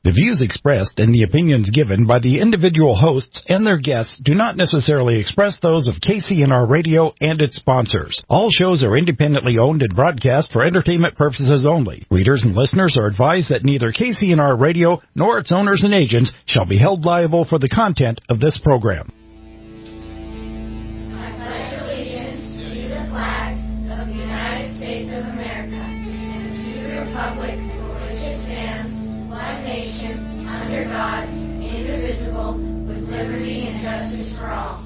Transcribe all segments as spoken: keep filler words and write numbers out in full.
The views expressed and the opinions given by the individual hosts and their guests do not necessarily express those of K C N R Radio and its sponsors. All shows are independently owned and broadcast for entertainment purposes only. Readers and listeners are advised that neither K C N R Radio nor its owners and agents shall be held liable for the content of this program. I pledge allegiance to the flag of the United States of America and to the republic for which it stands, one nation, under God, indivisible, with liberty and justice for all.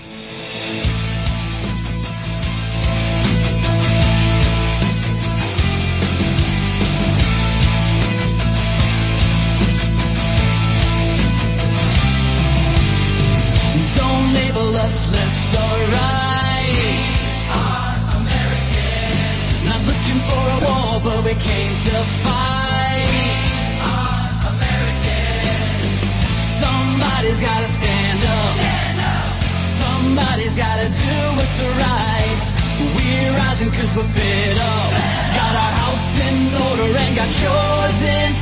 Don't label us left or right. We are American. Not looking for a war, but we came to fight. We are American. Somebody's gotta stand up. Stand up. Somebody's gotta do what's right. We're rising cause we're fed up. Got our house in order and got yours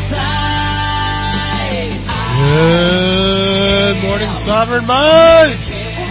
inside. Good morning, Sovereign Mind.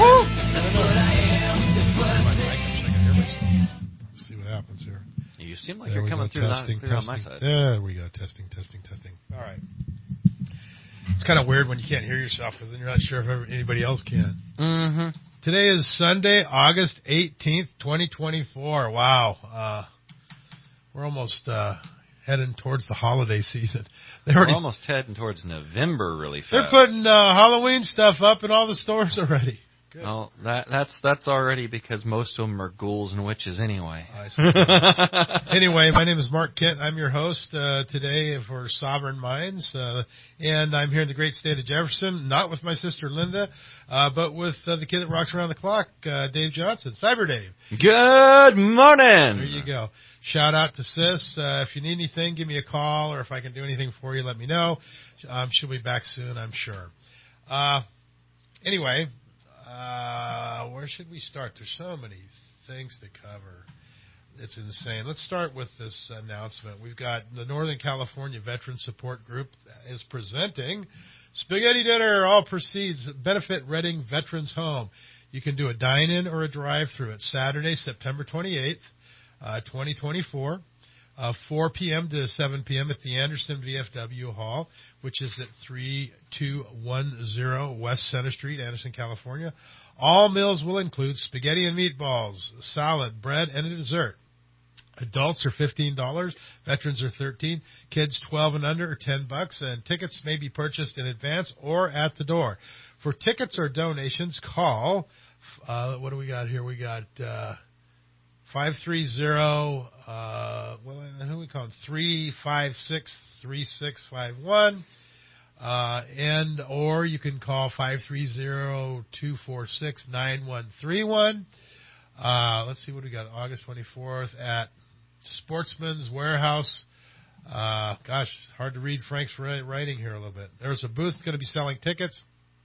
Let's see what happens here. You seem like There you're we coming go. through Testing, not clear on my testing. side. There we go. Testing, testing, testing. All right. It's kind of weird when you can't hear yourself because then you're not sure if ever- anybody else can. Mm-hmm. Today is Sunday, August eighteenth, twenty twenty-four. Wow. Uh, we're almost uh, heading towards the holiday season. They We're already, almost heading towards November really fast. they're putting uh, Halloween stuff up in all the stores already. Good. Well, that, that's that's already because most of them are ghouls and witches anyway. I see. Anyway, my name is Mark Kent. I'm your host uh, today for Sovereign Minds, uh, and I'm here in the great state of Jefferson, not with my sister Linda, uh, but with uh, the kid that rocks around the clock, uh, Dave Johnson. Cyber Dave. Good morning. There you go. Shout out to Sis. Uh, if you need anything, give me a call, or if I can do anything for you, let me know. Um, she'll be back soon, I'm sure. Uh, anyway, uh, where should we start? There's so many things to cover. It's insane. Let's start with this announcement. We've got the Northern California Veteran Support Group is presenting Spaghetti Dinner. All proceeds benefit Redding Veterans Home. You can do a dine-in or a drive-through. It's Saturday, September twenty-eighth, uh, twenty twenty-four, uh, four p.m. to seven p.m. at the Anderson V F W Hall, which is at three two one zero West Center Street, Anderson, California. All meals will include spaghetti and meatballs, salad, bread, and a dessert. Adults are fifteen dollars, veterans are thirteen dollars, kids twelve and under are ten bucks, and tickets may be purchased in advance or at the door. For tickets or donations, call, uh, what do we got here? We got uh, five three zero, uh, well, who do we call them? three five six, three six five one, uh, and or you can call five three zero, two four six, nine one three one. Uh, let's see what we got, August twenty-fourth at Sportsman's Warehouse. Uh, gosh, hard to read Frank's writing here a little bit. There's a booth going to be selling tickets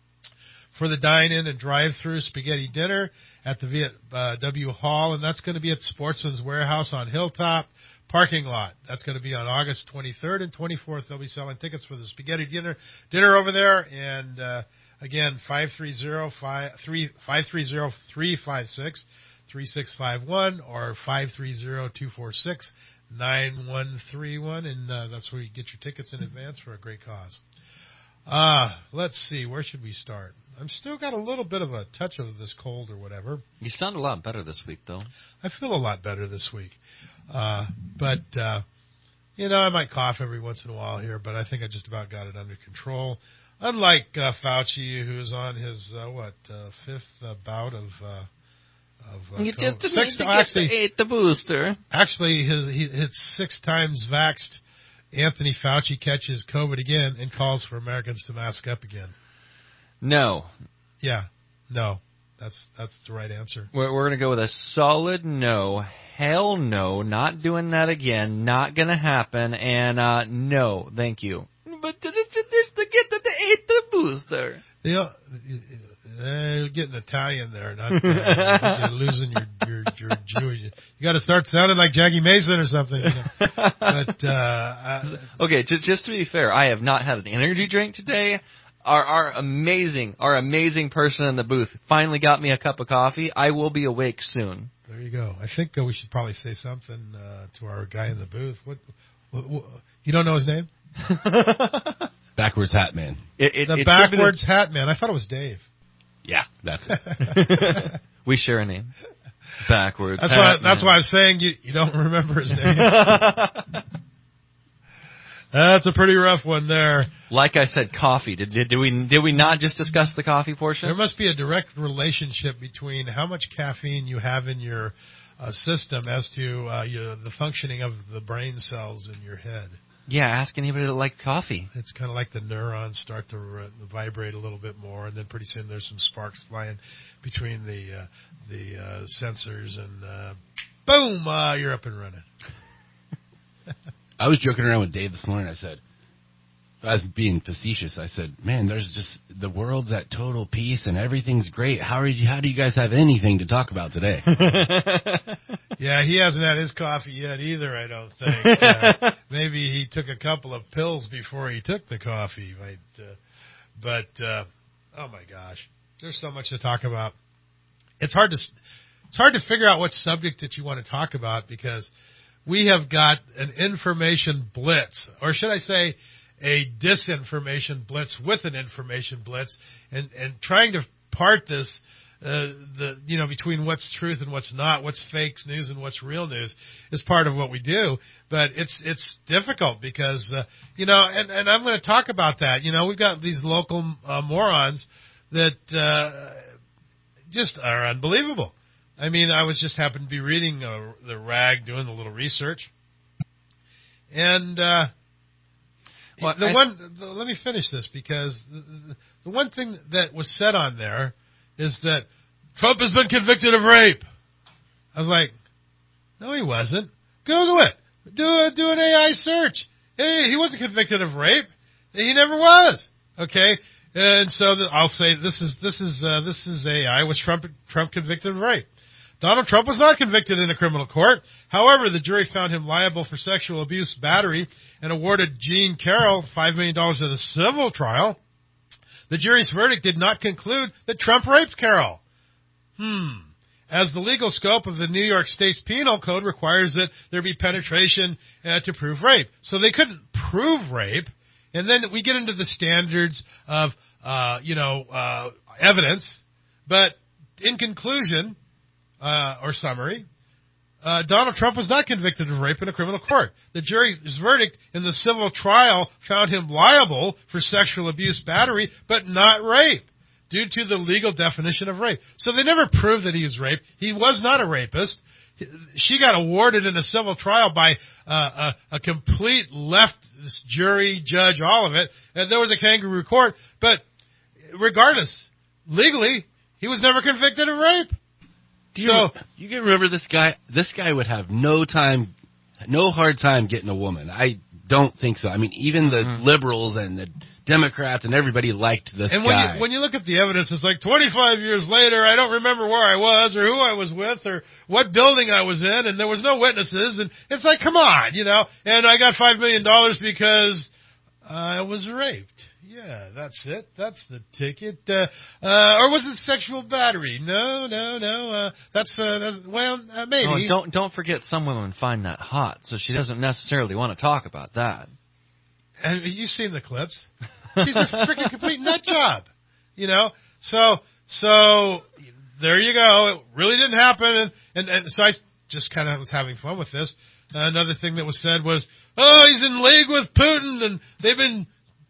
for the dine-in and drive-through spaghetti dinner at the V F W Hall, and that's going to be at Sportsman's Warehouse on Hilltop parking lot. That's going to be on August twenty-third and twenty-fourth. They'll be selling tickets for the spaghetti dinner dinner over there, and uh, again, five three zero, three five six, three six five one or five three zero, two four six, nine one three one, and uh, that's where you get your tickets in advance for a great cause. Uh, let's see, where should we start? I'm still got a little bit of a touch of this cold or whatever. You sound a lot better this week, though. I feel a lot better this week. Uh, but, uh, you know, I might cough every once in a while here, but I think I just about got it under control. Unlike uh, Fauci, who's on his, uh, what, uh, fifth uh, bout of... Uh, Of, uh, You COVID. just six, need to actually, get the, eight, the booster. Actually, his, he, his six times vaxxed Anthony Fauci catches COVID again and calls for Americans to mask up again. No. Yeah, no, that's that's the right answer. We're, we're going to go with a solid no. Hell no. Not doing that again. Not going to happen. And uh, no, thank you. But this is to get the, the eight the booster. You know, uh, you're getting Italian there. Not uh, you're losing your, your you're you're Jewish. You got to start sounding like Jackie Mason or something. You know? But uh, uh, okay, just just to be fair, I have not had an energy drink today. Our our amazing our amazing person in the booth finally got me a cup of coffee. I will be awake soon. There you go. I think uh, we should probably say something uh, to our guy in the booth. What, what, what you don't know his name? Backwards Hat Man. It, it, The it Backwards Hat Man. I thought it was Dave. Yeah, that's it. We share a name. Backwards. That's Hat why. Man. That's why I'm saying you you don't remember his name. That's a pretty rough one there. Like I said, coffee. Did, did did we did we not just discuss the coffee portion? There must be a direct relationship between how much caffeine you have in your uh, system as to uh, your, the functioning of the brain cells in your head. Yeah, ask anybody that likes coffee. It's kind of like the neurons start to uh, vibrate a little bit more, and then pretty soon there's some sparks flying between the uh, the uh, sensors, and uh, boom, uh, you're up and running. I was joking around with Dave this morning. I said, I was being facetious. I said, man, there's just, the world's at total peace and everything's great. How are you, how do you guys have anything to talk about today? Yeah, he hasn't had his coffee yet either, I don't think. Uh, maybe he took a couple of pills before he took the coffee. But, uh, but uh, oh my gosh, there's so much to talk about. It's hard to, it's hard to figure out what subject that you want to talk about, because we have got an information blitz, or should I say a disinformation blitz with an information blitz, and, and trying to part this, uh, the you know, between what's truth and what's not, what's fake news and what's real news, is part of what we do. But it's it's difficult because, uh, you know, and, and I'm going to talk about that. You know, we've got these local uh, morons that uh, just are unbelievable. I mean, I was just happened to be reading uh, the Rag, doing a little research, and uh, well, the I, one. The, let me finish this, because the, the, the one thing that was said on there is that Trump has been convicted of rape. I was like, no, he wasn't. Google it. Do a, do an A I search. Hey, he wasn't convicted of rape. He never was. Okay, and so the, I'll say this is this is uh, this is A I. Was Trump Trump convicted of rape? Donald Trump was not convicted in a criminal court. However, the jury found him liable for sexual abuse, battery, and awarded Jean Carroll five million dollars in a civil trial. The jury's verdict did not conclude that Trump raped Carroll. Hmm. As the legal scope of the New York State's Penal Code requires that there be penetration uh, to prove rape. So they couldn't prove rape. And then we get into the standards of, uh, you know, uh, evidence. But in conclusion, Uh, or summary, uh, Donald Trump was not convicted of rape in a criminal court. The jury's verdict in the civil trial found him liable for sexual abuse, battery, but not rape, due to the legal definition of rape. So they never proved that he was raped. He was not a rapist. She got awarded in a civil trial by uh, a, a complete left jury, judge, all of it, and there was a kangaroo court. But regardless, legally, he was never convicted of rape. Do you, so you can remember this guy. This guy would have no time, no hard time getting a woman. I don't think so. I mean, even the mm-hmm. liberals and the Democrats and everybody liked this and when guy. You, when you look at the evidence, it's like twenty-five years later, I don't remember where I was or who I was with or what building I was in, and there was no witnesses. And it's like, come on, you know. And I got five million dollars because I was raped. Yeah, that's it. That's the ticket. Uh, uh, or was it sexual battery? No, no, no. Uh, that's, uh, that's well, uh, maybe. Oh, don't don't forget, some women find that hot, so she doesn't necessarily want to talk about that. And you've seen the clips. She's a freaking complete nut job, you know. So, so there you go. It really didn't happen, and and, and so I just kind of was having fun with this. Uh, another thing that was said was, "Oh, he's in league with Putin, and they've been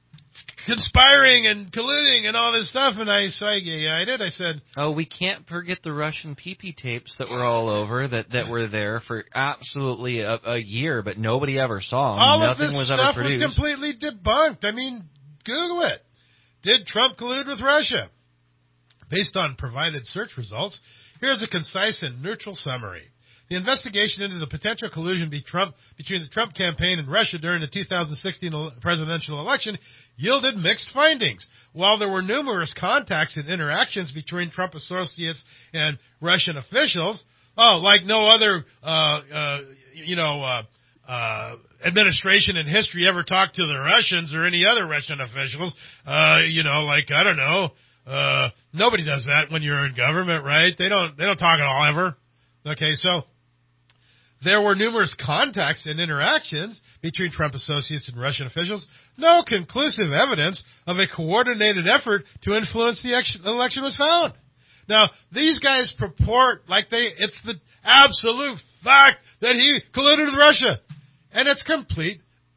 conspiring and colluding and all this stuff." And I, so I, yeah, I did. I said, "Oh, we can't forget the Russian pee-pee tapes that were all over, that, that were there for absolutely a, a year, but nobody ever saw them. All Nothing of this was stuff ever produced. was completely debunked. I mean, Google it. Did Trump collude with Russia? Based on provided search results, here's a concise and neutral summary. The investigation into the potential collusion between Trump, between the Trump campaign and Russia during the two thousand sixteen presidential election yielded mixed findings. While there were numerous contacts and interactions between Trump associates and Russian officials, oh, like no other, uh, uh, you know, uh, uh, administration in history ever talked to the Russians or any other Russian officials. Uh, you know, like, I don't know, uh, nobody does that when you're in government, right? They don't, they don't talk at all ever. Okay, so there were numerous contacts and interactions between Trump associates and Russian officials. No conclusive evidence of a coordinated effort to influence the election was found. Now, these guys purport like they, it's the absolute fact that he colluded with Russia. And it's complete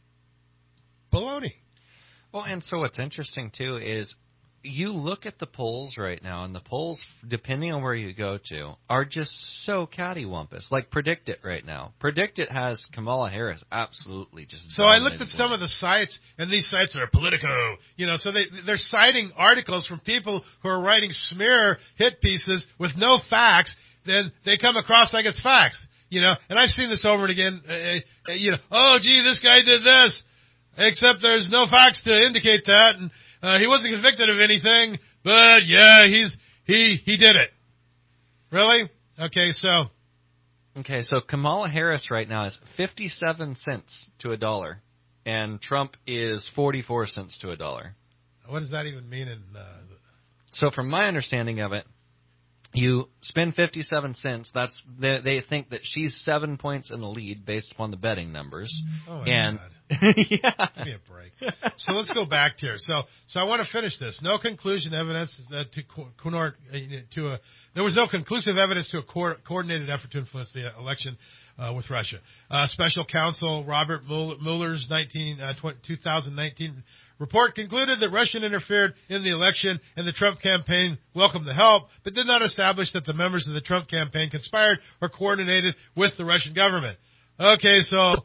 baloney. Well, and so what's interesting, too, is you look at the polls right now, and the polls, depending on where you go to, are just so cattywampus. Like Predict It right now. Predict It has Kamala Harris absolutely just. So I looked at some of the sites, and these sites are Politico. You know, so they they're citing articles from people who are writing smear hit pieces with no facts. Then they come across like it's facts. You know, and I've seen this over and again. Uh, you know, oh gee, this guy did this, except there's no facts to indicate that, and uh, he wasn't convicted of anything. But yeah, he's he he did it. Really? Okay, so. Okay, so Kamala Harris right now is fifty-seven cents to a dollar, and Trump is forty-four cents to a dollar. What does that even mean? In uh, so, from my understanding of it, you spend fifty-seven cents. That's they, they think that she's seven points in the lead based upon the betting numbers. Oh my and, God! Yeah. Give me a break. So let's go back here. So so I want to finish this. No conclusion evidence that to co- to a there was no conclusive evidence to a co- coordinated effort to influence the election uh, with Russia. Uh, Special Counsel Robert Mueller's nineteen, uh, two thousand nineteen report concluded that Russia interfered in the election and the Trump campaign welcomed the help, but did not establish that the members of the Trump campaign conspired or coordinated with the Russian government. Okay, so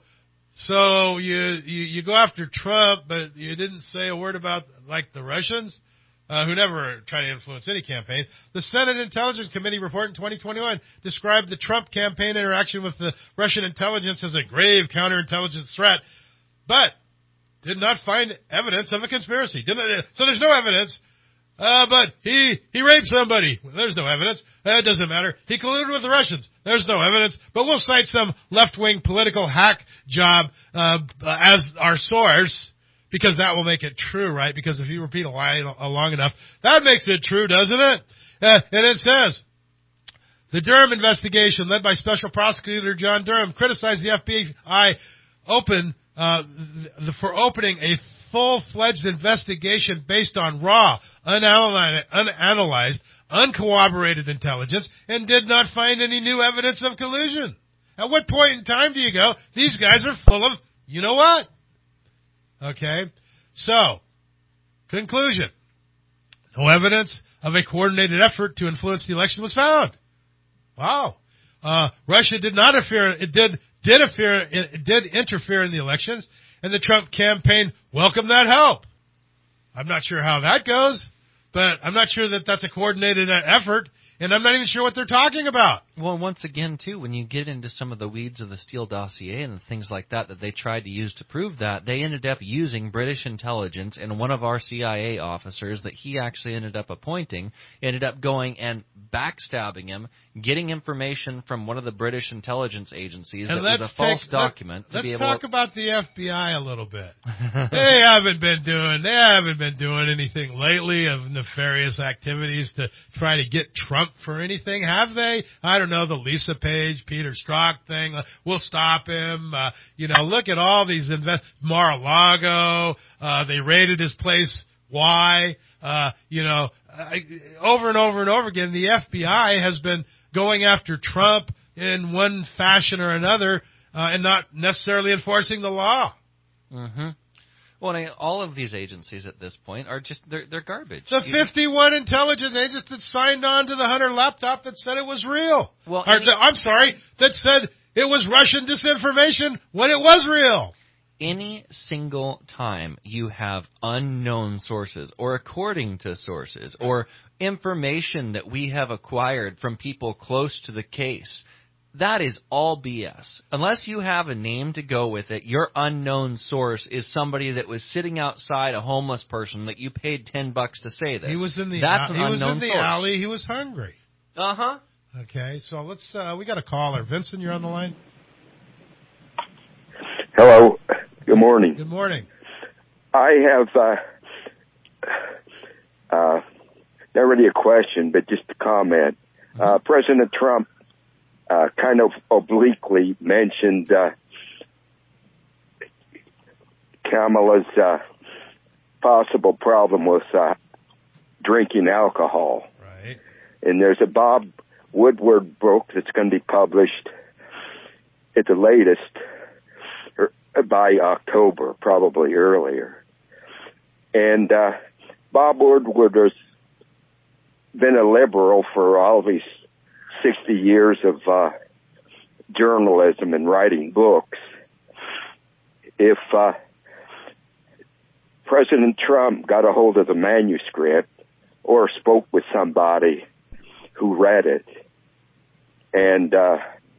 so you you, you go after Trump, but you didn't say a word about, like, the Russians, uh, who never try to influence any campaign. The Senate Intelligence Committee report in twenty twenty-one described the Trump campaign interaction with the Russian intelligence as a grave counterintelligence threat, but did not find evidence of a conspiracy. Didn't, so there's no evidence. Uh, but he, he raped somebody. There's no evidence. Uh, it doesn't matter. He colluded with the Russians. There's no evidence. But we'll cite some left-wing political hack job uh, as our source, because that will make it true, right? Because if you repeat a lie long enough, that makes it true, doesn't it? Uh, and it says, the Durham investigation, led by Special Prosecutor John Durham, criticized the F B I open Uh, the, for opening a full-fledged investigation based on raw, unanalyzed, unanalyzed, uncorroborated intelligence, and did not find any new evidence of collusion. At what point in time do you go, these guys are full of, you know what? Okay, so, conclusion. No evidence of a coordinated effort to influence the election was found. Wow. Uh, Russia did not interfere, it did Did, interfere, it did interfere in the elections, and the Trump campaign welcomed that help. I'm not sure how that goes, but I'm not sure that that's a coordinated effort, and I'm not even sure what they're talking about. Well, once again, too, when you get into some of the weeds of the Steele dossier and things like that that they tried to use to prove that, they ended up using British intelligence, and one of our C I A officers that he actually ended up appointing ended up going and backstabbing him, getting information from one of the British intelligence agencies and that was a false take, document. Let, to be let's able talk about the F B I a little bit. they haven't been doing they haven't been doing anything lately of nefarious activities to try to get Trump for anything, have they? I don't know, the Lisa Page, Peter Strzok thing. We'll stop him. Uh, you know, look at all these invest. Mar-a-Lago. Uh, they raided his place. Why? Uh, you know, I, over and over and over again, the F B I has been going after Trump in one fashion or another, uh, and not necessarily enforcing the law. Mm-hmm. Well, I mean, all of these agencies at this point are just, they're, they're garbage. The You- fifty-one intelligence agents that signed on to the Hunter laptop that said it was real. Well, Or any- the, I'm sorry, that said it was Russian disinformation when it was real. Any single time you have unknown sources or according to sources or information that we have acquired from people close to the case, that is all B S. Unless you have a name to go with it, your unknown source is somebody that was sitting outside a homeless person that you paid ten bucks to say this. He was in the That's uh, an he was unknown in the source. alley. He was hungry. Uh-huh. Okay, so let's, uh, we got a caller. Vincent, you're on the line? Hello. Good morning. Good morning. I have, uh, uh, not really a question, but just a comment. Mm-hmm. Uh, President Trump, uh, kind of obliquely mentioned, uh, Kamala's, uh, possible problem with, uh, drinking alcohol. Right. And there's a Bob Woodward book that's going to be published at the latest or by October, probably earlier. And uh, Bob Woodward has been a liberal for all these sixty years of uh, journalism and writing books. If uh, President Trump got a hold of the manuscript or spoke with somebody who read it, and uh,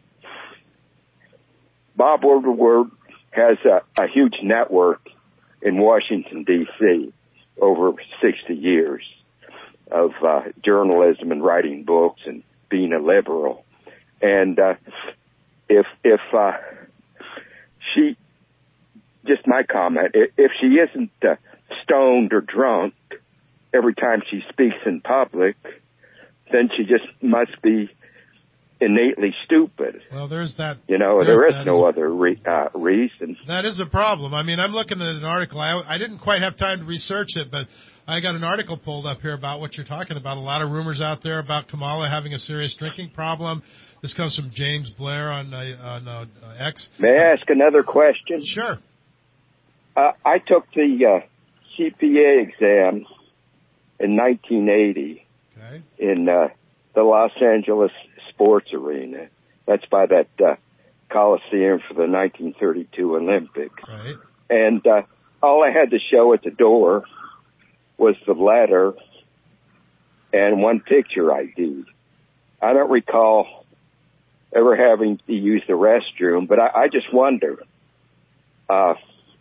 Bob Woodward has a, a huge network in Washington, D C over sixty years of uh, journalism and writing books and being a liberal. And uh, if if uh, she, just my comment, if, if she isn't uh, stoned or drunk every time she speaks in public, then she just must be innately stupid. Well, there's that. You know, there is no other re- uh, reason. That is a problem. I mean, I'm looking at an article. I, I didn't quite have time to research it, but I got an article pulled up here about what you're talking about. A lot of rumors out there about Kamala having a serious drinking problem. This comes from James Blair on, uh, on uh, X. May I ask another question? Sure. Uh, I took the uh, C P A exam in nineteen eighty okay. in uh, the Los Angeles Sports Arena. That's by that uh, Coliseum for the nineteen thirty-two Olympics. Right. And uh, all I had to show at the door was the letter and one picture I D. I don't recall ever having to use the restroom, but I, I just wonder, uh,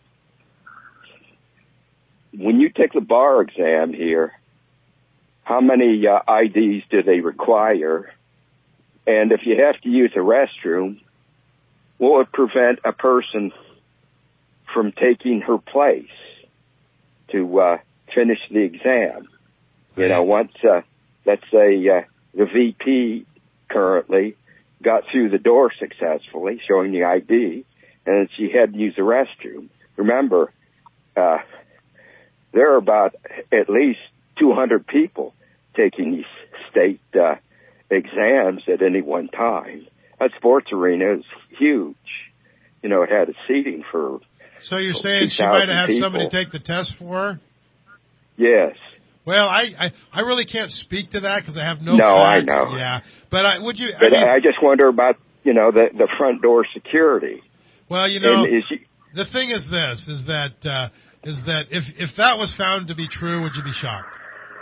when you take the bar exam here, how many uh, I Ds do they require? And if you have to use a restroom, what would prevent a person from taking her place to uh, finish the exam? You know, once, uh, let's say, uh, the V P currently got through the door successfully, showing the I D, and she had to use the restroom. Remember, uh, there are about at least two hundred people taking these state uh, exams at any one time. That sports arena is huge. You know, it had a seating for So you're saying she might have had people. somebody take the test for her? Yes. Well, I, I, I really can't speak to that because I have no No, facts. I know. Yeah, but I, would you? I, But mean, I just wonder about, you know, the, the front door security. well, you know, And is she, the thing is this: is that uh, is that if if that was found to be true, would you be shocked?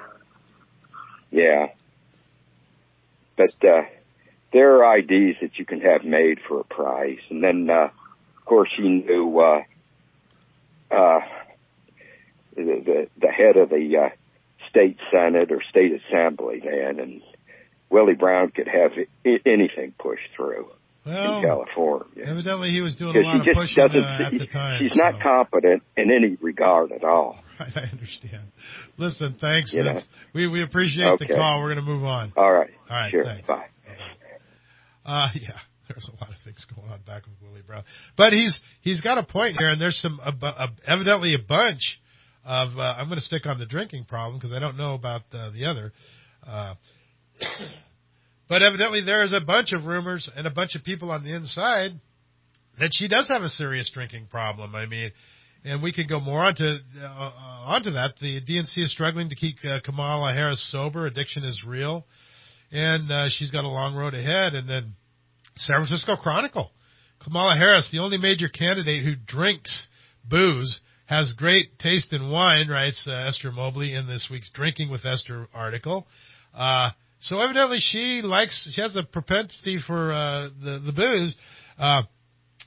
yeah. But uh, there are I Ds that you can have made for a price. And then, uh, of course, she knew uh, uh, the, the, the head of the uh, state senate or state assembly then, and Willie Brown could have I- anything pushed through Well, in California. evidently he was doing a Because lot she of just pushing doesn't. uh, at see- the time. she's not so. competent in any regard at all. Right, I understand. Listen, thanks, You Vince. know. We we appreciate Okay. the call. We're going to move on. All right. All right, Sure. thanks. Bye. Uh, yeah, there's a lot of things going on back with Willie Brown, but he's he's got a point here, and there's some uh, uh, evidently a bunch of. Uh, I'm going to stick on the drinking problem because I don't know about uh, the other. Uh, but evidently there is a bunch of rumors and a bunch of people on the inside that she does have a serious drinking problem. I mean, and we could go more onto uh, onto that. The D N C is struggling to keep uh, Kamala Harris sober. Addiction is real. And uh, she's got a long road ahead. And then San Francisco Chronicle. Kamala Harris, the only major candidate who drinks booze, has great taste in wine, writes uh, Esther Mobley in this week's Drinking with Esther article. Uh, so evidently she likes, she has a propensity for uh, the, the booze. Uh,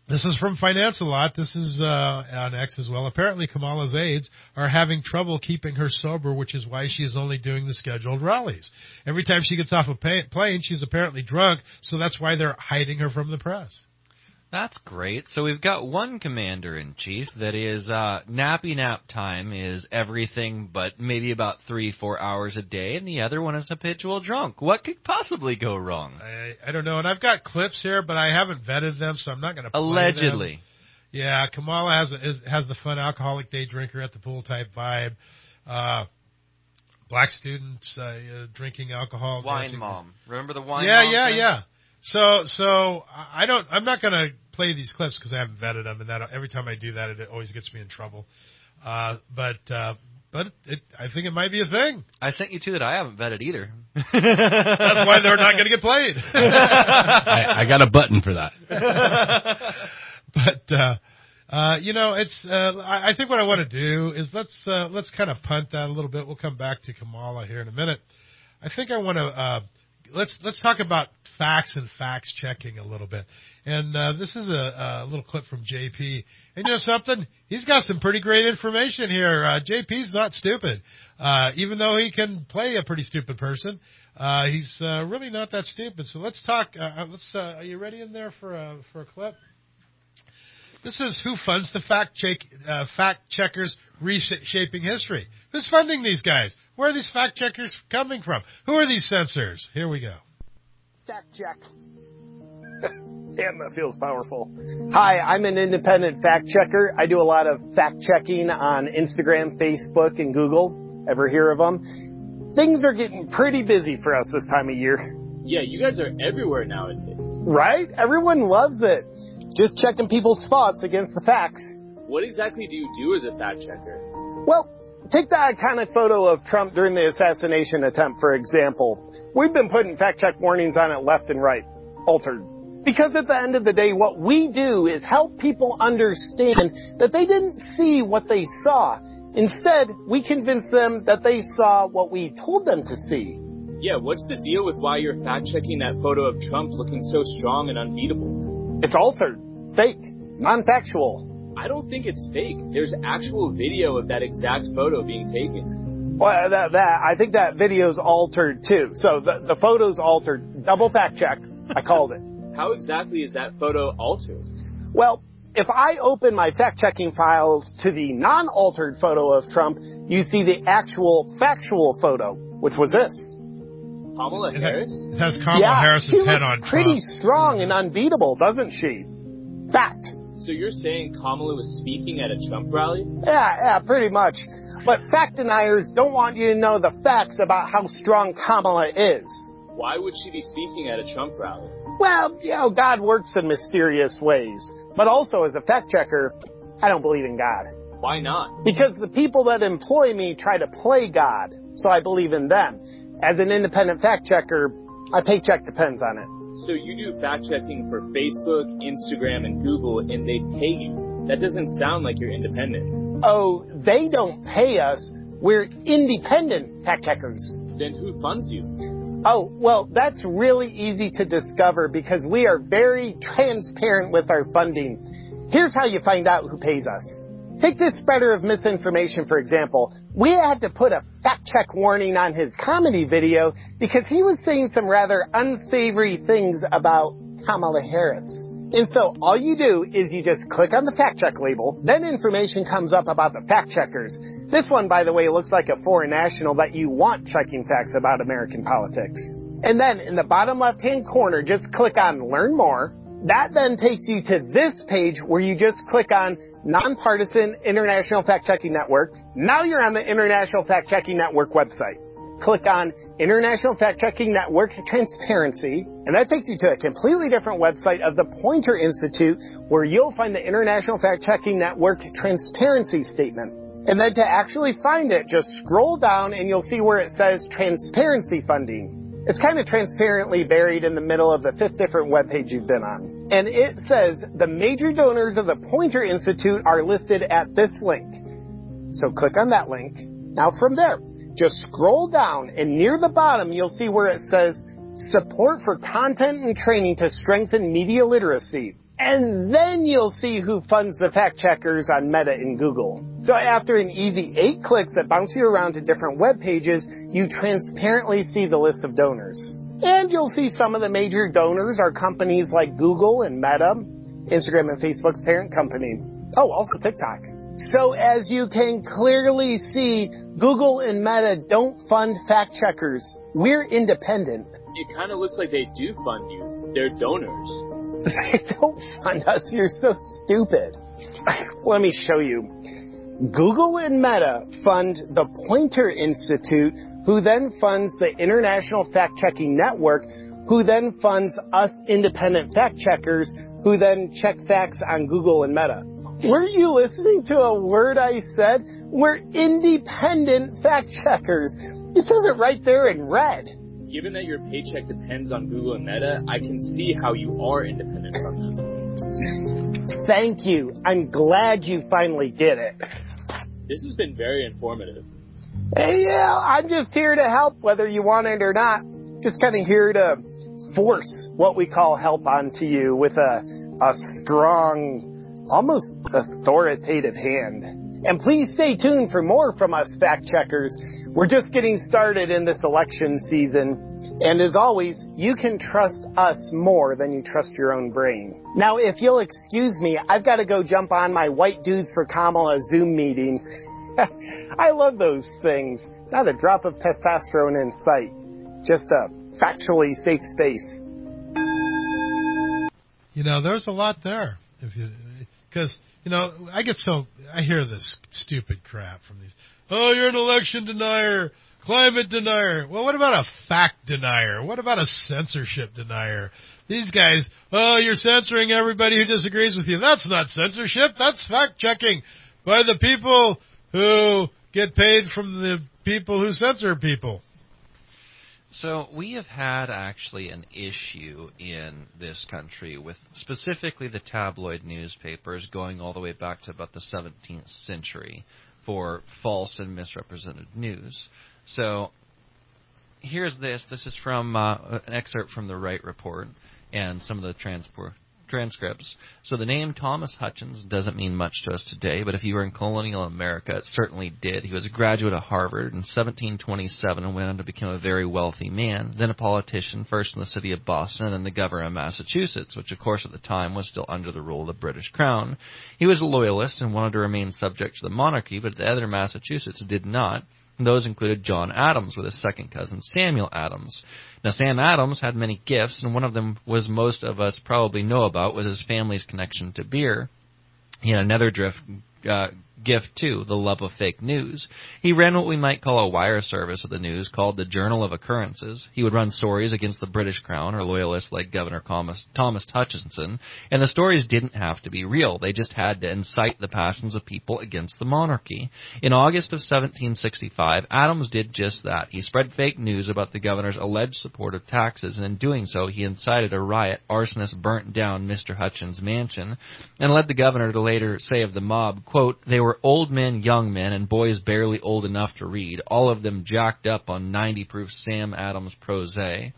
This is from Finance a Lot. This is uh, on X as well. Apparently, Kamala's aides are having trouble keeping her sober, which is why she is only doing the scheduled rallies. Every time she gets off a pa- plane, she's apparently drunk, so that's why they're hiding her from the press. That's great. So we've got one commander-in-chief that is uh, nappy nap time is everything but maybe about three, four hours a day, and the other one is habitual drunk. What could possibly go wrong? I, I don't know, and I've got clips here, but I haven't vetted them, so I'm not going to play Allegedly. them. Yeah, Kamala has a, is, has the fun alcoholic day drinker at the pool type vibe. Uh, black students uh, uh, drinking alcohol. Wine dancing. mom. Remember the wine Yeah, mom yeah, thing? yeah. So, so I don't. I'm not going to play these clips because I haven't vetted them, and that every time I do that, it always gets me in trouble. Uh, but, uh, but it, I think it might be a thing. I sent you two that I haven't vetted either. That's why they're not going to get played. I, I got a button for that. But uh, uh, you know, it's. Uh, I, I think what I want to do is let's uh, let's kind of punt that a little bit. We'll come back to Kamala here in a minute. I think I want to. Uh, Let's let's talk about facts and facts checking a little bit. And uh, this is a, a little clip from J P. And you know something? He's got some pretty great information here. Uh, J P's not stupid. Uh, even though he can play a pretty stupid person, uh, he's uh, really not that stupid. So let's talk. Uh, let's. Uh, are you ready in there for a, for a clip? This is who funds the fact check uh, fact checkers reshaping history. Who's funding these guys? Where are these fact checkers coming from? Who are these censors? Here we go. Fact check. Damn, that feels powerful. Hi, I'm an independent fact checker. I do a lot of fact checking on Instagram, Facebook, and Google. Ever hear of them? Things are getting pretty busy for us this time of year. Yeah, you guys are everywhere nowadays. Right? Everyone loves it. Just checking people's thoughts against the facts. What exactly do you do as a fact checker? Well, take that iconic photo of Trump during the assassination attempt, for example. We've been putting fact-check warnings on it left and right, altered. Because at the end of the day, what we do is help people understand that they didn't see what they saw. Instead, we convince them that they saw what we told them to see. Yeah, what's the deal with why you're fact-checking that photo of Trump looking so strong and unbeatable? It's altered, fake, non-factual. I don't think it's fake. There's actual video of that exact photo being taken. Well, that, that I think that video's altered too. So the, the photo's altered. Double fact check. I called it. How exactly is that photo altered? Well, if I open my fact-checking files to the non-altered photo of Trump, you see the actual factual photo, which was this. Kamala It Harris? has, it has Kamala yeah, Harris's she head looks on pretty Trump. strong and unbeatable, doesn't she? Fact. So you're saying Kamala was speaking at a Trump rally? Yeah, yeah, pretty much. But fact deniers don't want you to know the facts about how strong Kamala is. Why would she be speaking at a Trump rally? Well, you know, God works in mysterious ways. But also, as a fact checker, I don't believe in God. Why not? Because the people that employ me try to play God, so I believe in them. As an independent fact checker, my paycheck depends on it. So you do fact checking for Facebook, Instagram, and Google, and they pay you. That doesn't sound like you're independent. Oh, they don't pay us. We're independent fact checkers. Then who funds you? Oh, well, that's really easy to discover because we are very transparent with our funding. Here's how you find out who pays us. Take this spreader of misinformation, for example. We had to put a fact check warning on his comedy video because he was saying some rather unsavory things about Kamala Harris. And so all you do is you just click on the fact check label, then information comes up about the fact checkers. This one, by the way, looks like a foreign national that you want checking facts about American politics. And then in the bottom left-hand corner, just click on Learn More. That then takes you to this page where you just click on Nonpartisan International Fact-Checking Network. Now you're on the International Fact-Checking Network website. Click on International Fact-Checking Network Transparency, and that takes you to a completely different website of the Poynter Institute where you'll find the International Fact-Checking Network Transparency Statement. And then to actually find it, just scroll down and you'll see where it says Transparency Funding. It's kind of transparently buried in the middle of the fifth different web page you've been on. And it says the major donors of the Poynter Institute are listed at this link. So click on that link. Now from there, just scroll down and near the bottom you'll see where it says Support for Content and Training to Strengthen Media Literacy. And then you'll see who funds the fact checkers on Meta and Google. So after an easy eight clicks that bounce you around to different web pages, you transparently see the list of donors. And you'll see some of the major donors are companies like Google and Meta, Instagram and Facebook's parent company. Oh, also TikTok. So as you can clearly see, Google and Meta don't fund fact checkers. We're independent. It kind of looks like they do fund you. They're donors. They don't fund us. You're so stupid. Let me show you. Google and Meta fund the Poynter Institute, who then funds the International Fact-Checking Network, who then funds us independent fact checkers, who then check facts on Google and Meta. Weren't you listening to a word I said? We're independent fact checkers. It says it right there in red. Given that your paycheck depends on Google and Meta, I can see how you are independent from them. Thank you. I'm glad you finally get it. This has been very informative. Hey, yeah, I'm just here to help whether you want it or not. Just kind of here to force what we call help onto you with a, a strong, almost authoritative hand. And please stay tuned for more from us fact checkers. We're just getting started in this election season. And as always, you can trust us more than you trust your own brain. Now, if you'll excuse me, I've got to go jump on my White Dudes for Kamala Zoom meeting. I love those things. Not a drop of testosterone in sight. Just a factually safe space. You know, there's a lot there. If you, because, you know, I get so, I hear this stupid crap from these. Oh, you're an election denier, climate denier. Well, what about a fact denier? What about a censorship denier? These guys, oh, you're censoring everybody who disagrees with you. That's not censorship. That's fact-checking by the people who get paid from the people who censor people. So we have had actually an issue in this country with specifically the tabloid newspapers going all the way back to about the seventeenth century for false and misrepresented news. So here's this. This is from uh, an excerpt from the Wright Report and some of the transport transcripts. So the name Thomas Hutchins doesn't mean much to us today, but if you were in colonial America, it certainly did. He was a graduate of Harvard in seventeen twenty-seven and went on to become a very wealthy man, then a politician, first in the city of Boston and then the governor of Massachusetts, which of course at the time was still under the rule of the British Crown. He was a loyalist and wanted to remain subject to the monarchy, but the other Massachusetts did not. And those included John Adams with his second cousin, Samuel Adams. Now, Sam Adams had many gifts, and one of them was most of us probably know about was his family's connection to beer. He had another drift, uh, gift, too, the love of fake news. He ran what we might call a wire service of the news called the Journal of Occurrences. He would run stories against the British Crown or loyalists like Governor Thomas, Thomas Hutchinson, and the stories didn't have to be real. They just had to incite the passions of people against the monarchy. In August of seventeen sixty-five, Adams did just that. He spread fake news about the governor's alleged support of taxes, and in doing so, he incited a riot. Arsonists burnt down Mister Hutchins' mansion, and led the governor to later say of the mob, quote, "They were old men, young men, and boys barely old enough to read, all of them jacked up on ninety proof Sam Adams prose."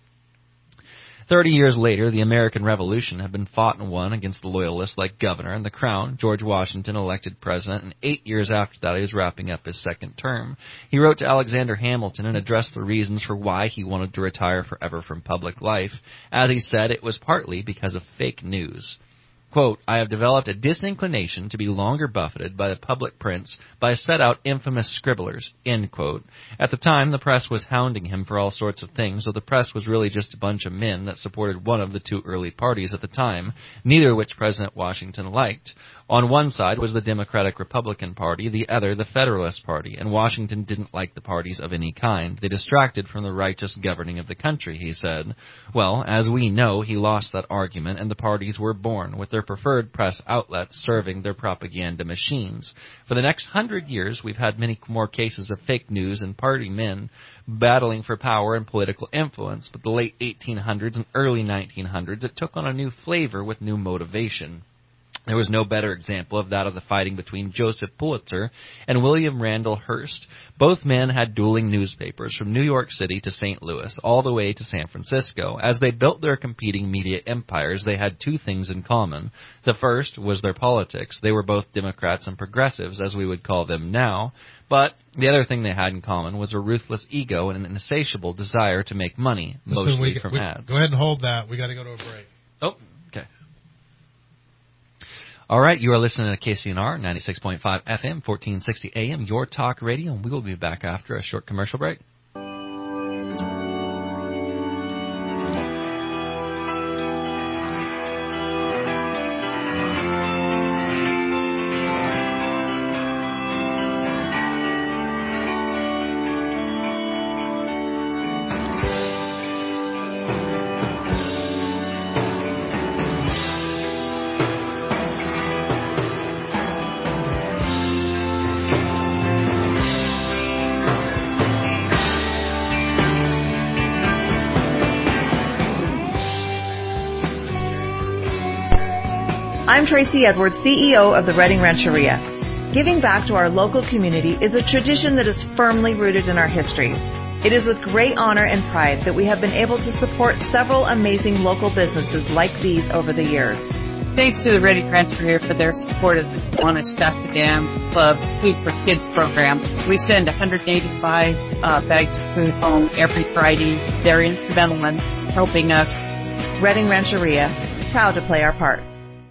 Thirty years later, the American Revolution had been fought and won against the Loyalists like Governor and the Crown. George Washington elected president, and eight years after that, he was wrapping up his second term. He wrote to Alexander Hamilton and addressed the reasons for why he wanted to retire forever from public life. As he said, it was partly because of fake news. Quote, "I have developed a disinclination to be longer buffeted by the public prince by set-out infamous scribblers," end quote. At the time, the press was hounding him for all sorts of things, so the press was really just a bunch of men that supported one of the two early parties at the time, neither of which President Washington liked. On one side was the Democratic-Republican Party, the other the Federalist Party, and Washington didn't like the parties of any kind. They distracted from the righteous governing of the country, he said. Well, as we know, he lost that argument, and the parties were born, with their preferred press outlets serving their propaganda machines. For the next hundred years, we've had many more cases of fake news and party men battling for power and political influence, but the late eighteen hundreds and early nineteen hundreds, it took on a new flavor with new motivation. There was no better example of that of the fighting between Joseph Pulitzer and William Randall Hearst. Both men had dueling newspapers from New York City to Saint Louis, all the way to San Francisco. As they built their competing media empires, they had two things in common. The first was their politics. They were both Democrats and progressives, as we would call them now. But the other thing they had in common was a ruthless ego and an insatiable desire to make money, Listen, mostly we, from we, ads. Go ahead and hold that. We got to go to a break. Oh, okay. All right, you are listening to K C N R, ninety-six point five F M, fourteen sixty A M, your talk radio, and we will be back after a short commercial break. I'm Tracy Edwards, C E O of the Redding Rancheria. Giving back to our local community is a tradition that is firmly rooted in our history. It is with great honor and pride that we have been able to support several amazing local businesses like these over the years. Thanks to the Redding Rancheria for their support of the Kiwanis Shasta Dam Club Food for Kids program. We send one hundred eighty-five uh, bags of food home every Friday. They're instrumental in helping us. Redding Rancheria, proud to play our part.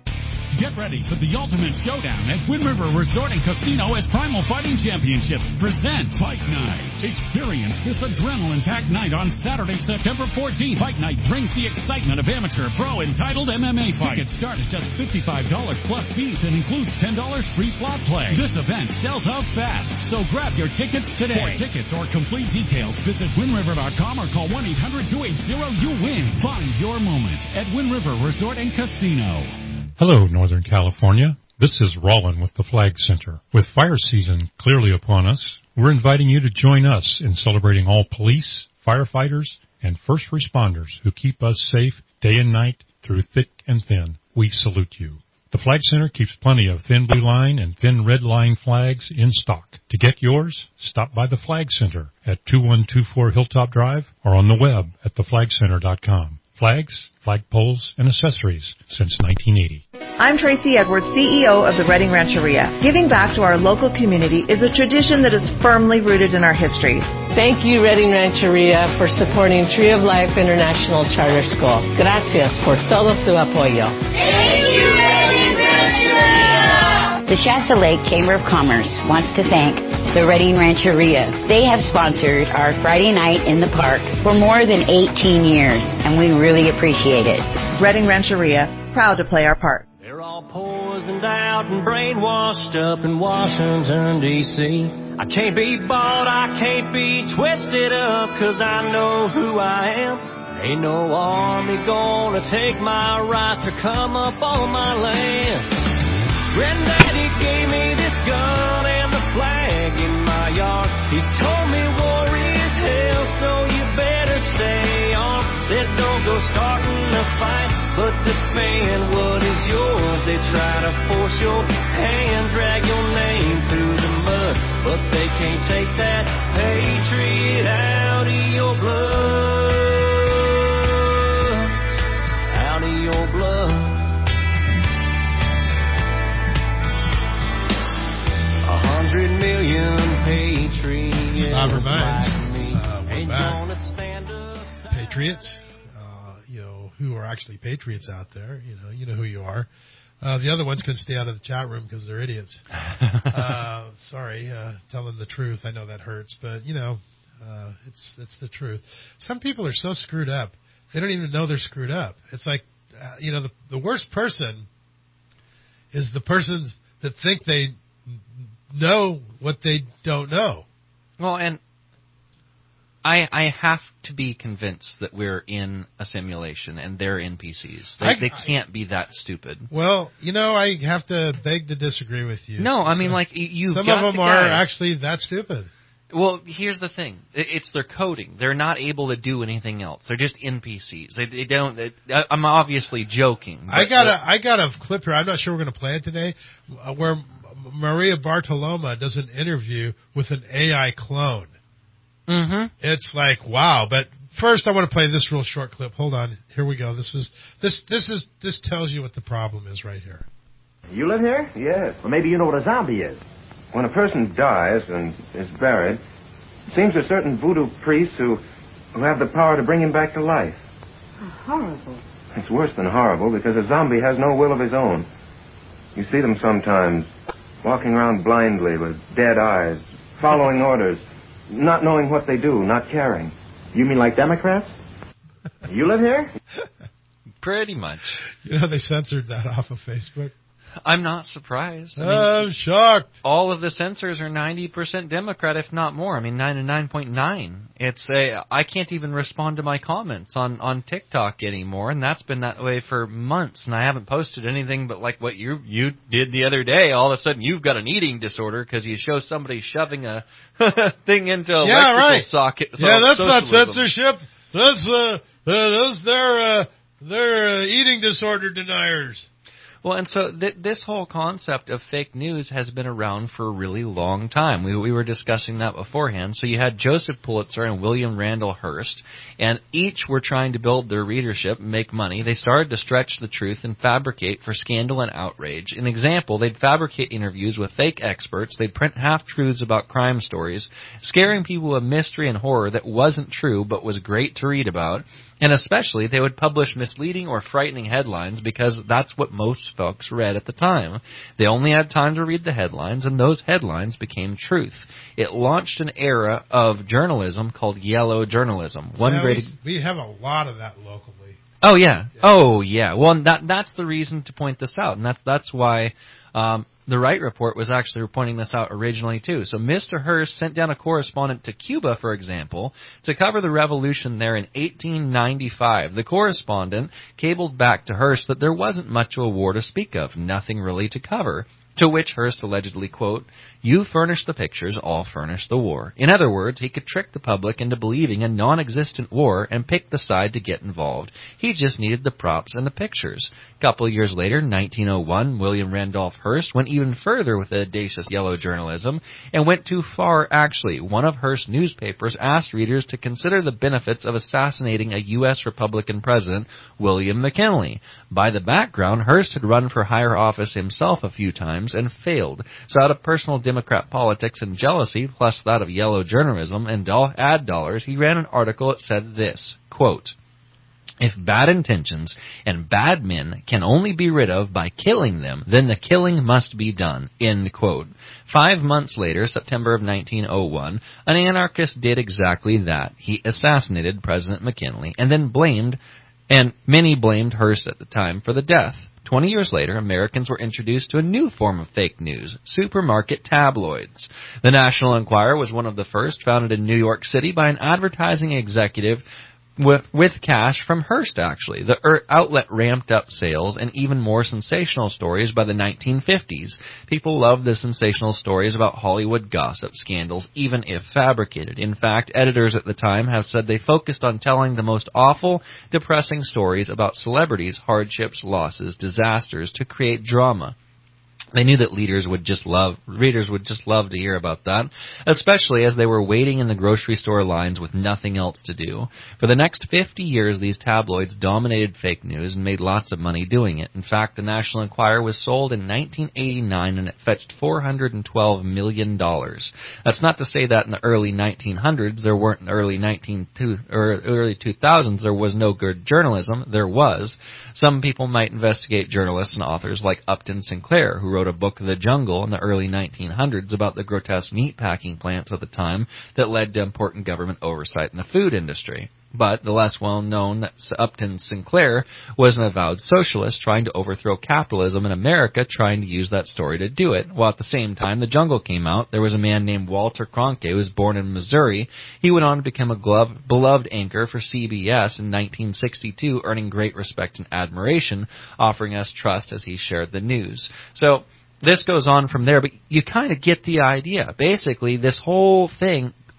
Get ready for the ultimate showdown at Wind River Resort and Casino as Primal Fighting Championships present Fight Night. Experience this adrenaline-packed night on Saturday, September fourteenth. Fight Night brings the excitement of amateur, pro, and titled M M A fights. Tickets start at just fifty-five dollars plus fees and includes ten dollars free slot play. This event sells out fast, so grab your tickets today. For tickets or complete details, visit wind river dot com or call one eight hundred two eight zero you win. Find your moment at Wind River Resort and Casino. Hello, Northern California. This is Rollin with the Flag Center. With fire season clearly upon us, we're inviting you to join us in celebrating all police, firefighters, and first responders who keep us safe day and night through thick and thin. We salute you. The Flag Center keeps plenty of thin blue line and thin red line flags in stock. To get yours, stop by the Flag Center at two one two four Hilltop Drive or on the web at the flag center dot com. Flags, flagpoles, and accessories since nineteen eighty. I'm Tracy Edwards, C E O of the Redding Rancheria. Giving back to our local community is a tradition that is firmly rooted in our history. Thank you, Redding Rancheria, for supporting Tree of Life International Charter School. Gracias por todo su apoyo. Thank you, Redding Rancheria! The Shasta Lake Chamber of Commerce wants to thank the Redding Rancheria. They have sponsored our Friday night in the park for more than eighteen years, and we really appreciate it. Redding Rancheria, proud to play our part. They're all poisoned out and brainwashed up in Washington, D C I can't be bought, I can't be twisted up, cause I know who I am. Ain't no army gonna take my rights or come up on my land. Granddaddy gave me this gun and the flag in my yard. He told me war is hell, so you better stay armed. Said don't go starting a fight, but defend what is yours. They try to force your hand, drag your name through the mud, but they can't take that patriot out of your blood, out of your blood. A hundred million patriots. Sovereign minds. Uh, we're back. Patriots, uh, you know, who are actually patriots out there. You know, you know who you are. Uh, the other ones can stay out of the chat room because they're idiots. uh, sorry, uh, telling the truth. I know that hurts, but you know, uh, it's it's the truth. Some people are so screwed up they don't even know they're screwed up. It's like, uh, you know, the the worst person is the persons that think they know what they don't know. Well, and I I have to be convinced that we're in a simulation and they're N P Cs. They, I, they can't I, be that stupid. Well, you know, I have to beg to disagree with you. No, I mean, like, you've Some got of them the are guys. actually that stupid. Well, here's the thing. It's their coding. They're not able to do anything else. They're just N P Cs. They, they don't. They, I'm obviously joking. I got a I got a clip here. I'm not sure we're going to play it today, uh, where Maria Bartoloma does an interview with an A I clone. Mm-hmm. It's like, wow. But first, I want to play this real short clip. Hold on. Here we go. This is this this is this tells you what the problem is right here. You live here? Yes. Well, maybe you know what a zombie is. When a person dies and is buried, it seems there's certain voodoo priests who who have the power to bring him back to life. Oh, horrible. It's worse than horrible because a zombie has no will of his own. You see them sometimes walking around blindly with dead eyes, following orders, not knowing what they do, not caring. You mean like Democrats? You live here? Pretty much. You know, they censored that off of Facebook. I'm not surprised. I mean, I'm shocked. All of the censors are ninety percent Democrat, if not more. I mean, ninety-nine point nine. It's a, I can't even respond to my comments on, on TikTok anymore, and that's been that way for months, and I haven't posted anything but like what you you did the other day. All of a sudden, you've got an eating disorder because you show somebody shoving a thing into an yeah, electrical right. socket. So yeah, that's socialism. not censorship. That's, uh, uh, those, they're, uh, they're uh, eating disorder deniers. Well, and so th- this whole concept of fake news has been around for a really long time. We, we were discussing that beforehand. So you had Joseph Pulitzer and William Randall Hearst, and each were trying to build their readership and make money. They started to stretch the truth and fabricate for scandal and outrage. An example, they'd fabricate interviews with fake experts. They'd print half-truths about crime stories, scaring people with mystery and horror that wasn't true but was great to read about. And especially, they would publish misleading or frightening headlines because that's what most folks read at the time. They only had time to read the headlines, and those headlines became truth. It launched an era of journalism called yellow journalism. One yeah, great. We, we have a lot of that locally. Oh yeah. yeah. Oh yeah. Well, that that's the reason to point this out, and that's that's why. Um, The Wright Report was actually pointing this out originally, too. So Mister Hearst sent down a correspondent to Cuba, for example, to cover the revolution there in eighteen ninety-five. The correspondent cabled back to Hearst that there wasn't much of a war to speak of, nothing really to cover. To which Hearst allegedly, quote, "You furnish the pictures, I'll furnish the war." In other words, he could trick the public into believing a non-existent war and pick the side to get involved. He just needed the props and the pictures. A couple of years later, nineteen oh one, William Randolph Hearst went even further with the audacious yellow journalism and went too far, actually. One of Hearst's newspapers asked readers to consider the benefits of assassinating a U S Republican president, William McKinley. By the background, Hearst had run for higher office himself a few times and failed. So out of personal Democrat politics and jealousy, plus that of yellow journalism and ad dollars, he ran an article that said this, quote, "If bad intentions and bad men can only be rid of by killing them, then the killing must be done." End quote. Five months later, September of nineteen oh one, an anarchist did exactly that. He assassinated President McKinley and then blamed, and many blamed Hearst at the time for the death. Twenty years later, Americans were introduced to a new form of fake news, supermarket tabloids. The National Enquirer was one of the first, founded in New York City by an advertising executive with, with cash from Hearst, actually. The er, outlet ramped up sales and even more sensational stories by the nineteen fifties. People loved the sensational stories about Hollywood gossip scandals, even if fabricated. In fact, editors at the time have said they focused on telling the most awful, depressing stories about celebrities, hardships, losses, disasters to create drama. They knew that leaders would just love, readers would just love to hear about that, especially as they were waiting in the grocery store lines with nothing else to do. For the next fifty years, these tabloids dominated fake news and made lots of money doing it. In fact, the National Enquirer was sold in nineteen eighty-nine and it fetched four hundred twelve million dollars. That's not to say that in the early nineteen hundreds there weren't in the early nineteen or early two thousands there was no good journalism. There was. Some people might investigate journalists and authors like Upton Sinclair, who wrote a book, The Jungle, in the early nineteen hundreds about the grotesque meatpacking plants at the time that led to important government oversight in the food industry. But the less well-known that Upton Sinclair was an avowed socialist trying to overthrow capitalism in America, trying to use that story to do it. While at the same time The Jungle came out, there was a man named Walter Cronkite who was born in Missouri. He went on to become a glove, beloved anchor for C B S in nineteen sixty-two, earning great respect and admiration, offering us trust as he shared the news. So this goes on from there, but you kind of get the idea. Basically, this whole thing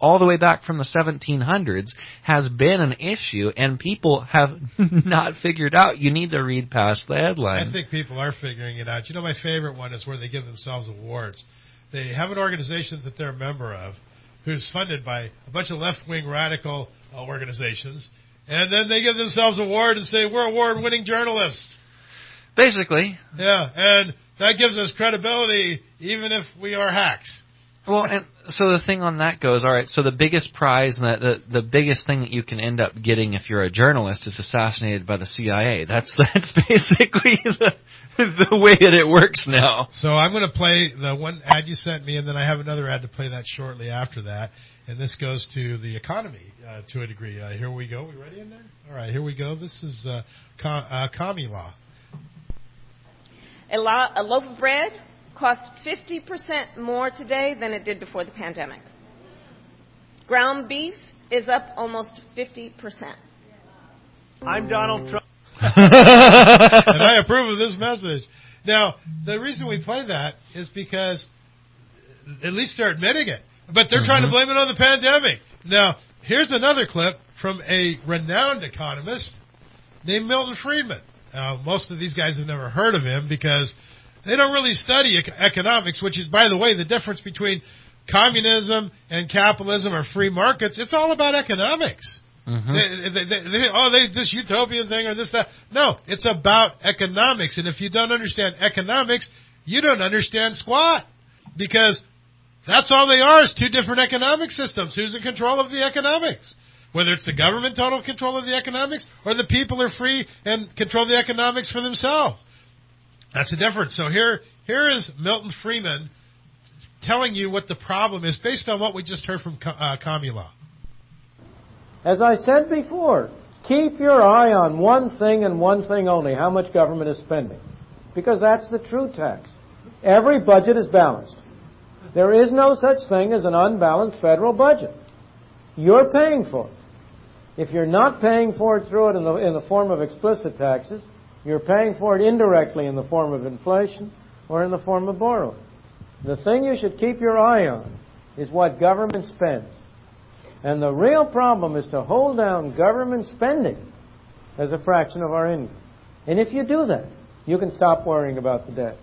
all the way back from the seventeen hundreds has been an issue, and people have not figured out you need to read past the headline. I think people are figuring it out. You know, my favorite one is where they give themselves awards. They have an organization that they're a member of who's funded by a bunch of left-wing radical uh, organizations, and then they give themselves an award and say, we're award-winning journalists. Basically. Yeah, and that gives us credibility even if we are hacks. Well, and so the thing on that goes, all right, so the biggest prize and the, the, the biggest thing that you can end up getting if you're a journalist is assassinated by the C I A. That's that's basically the, the way that it works now. So I'm going to play the one ad you sent me, and then I have another ad to play that shortly after that. And this goes to the economy uh, to a degree. Uh, here we go. We ready in there? All right, here we go. This is uh, com- uh, commie law. A, lo- a loaf of bread costs fifty percent more today than it did before the pandemic. Ground beef is up almost fifty percent. I'm Donald Trump. And I approve of this message. Now, the reason we play that is because at least they're admitting it. But they're mm-hmm. trying to blame it on the pandemic. Now, here's another clip from a renowned economist named Milton Friedman. Uh, most of these guys have never heard of him because they don't really study ec- economics, which is, by the way, the difference between communism and capitalism or free markets. It's all about economics. Mm-hmm. They, they, they, they, oh, they, this utopian thing or this, that. No, it's about economics. And if you don't understand economics, you don't understand squat. Because that's all they are is two different economic systems. Who's in control of the economics? Whether it's the government total control of the economics or the people are free and control the economics for themselves. That's the difference. So here, here is Milton Friedman telling you what the problem is based on what we just heard from uh, commie law. As I said before, keep your eye on one thing and one thing only, how much government is spending. Because that's the true tax. Every budget is balanced. There is no such thing as an unbalanced federal budget. You're paying for it. If you're not paying for it through it in the, in the form of explicit taxes, you're paying for it indirectly in the form of inflation or in the form of borrowing. The thing you should keep your eye on is what government spends. And the real problem is to hold down government spending as a fraction of our income. And if you do that, you can stop worrying about the debt.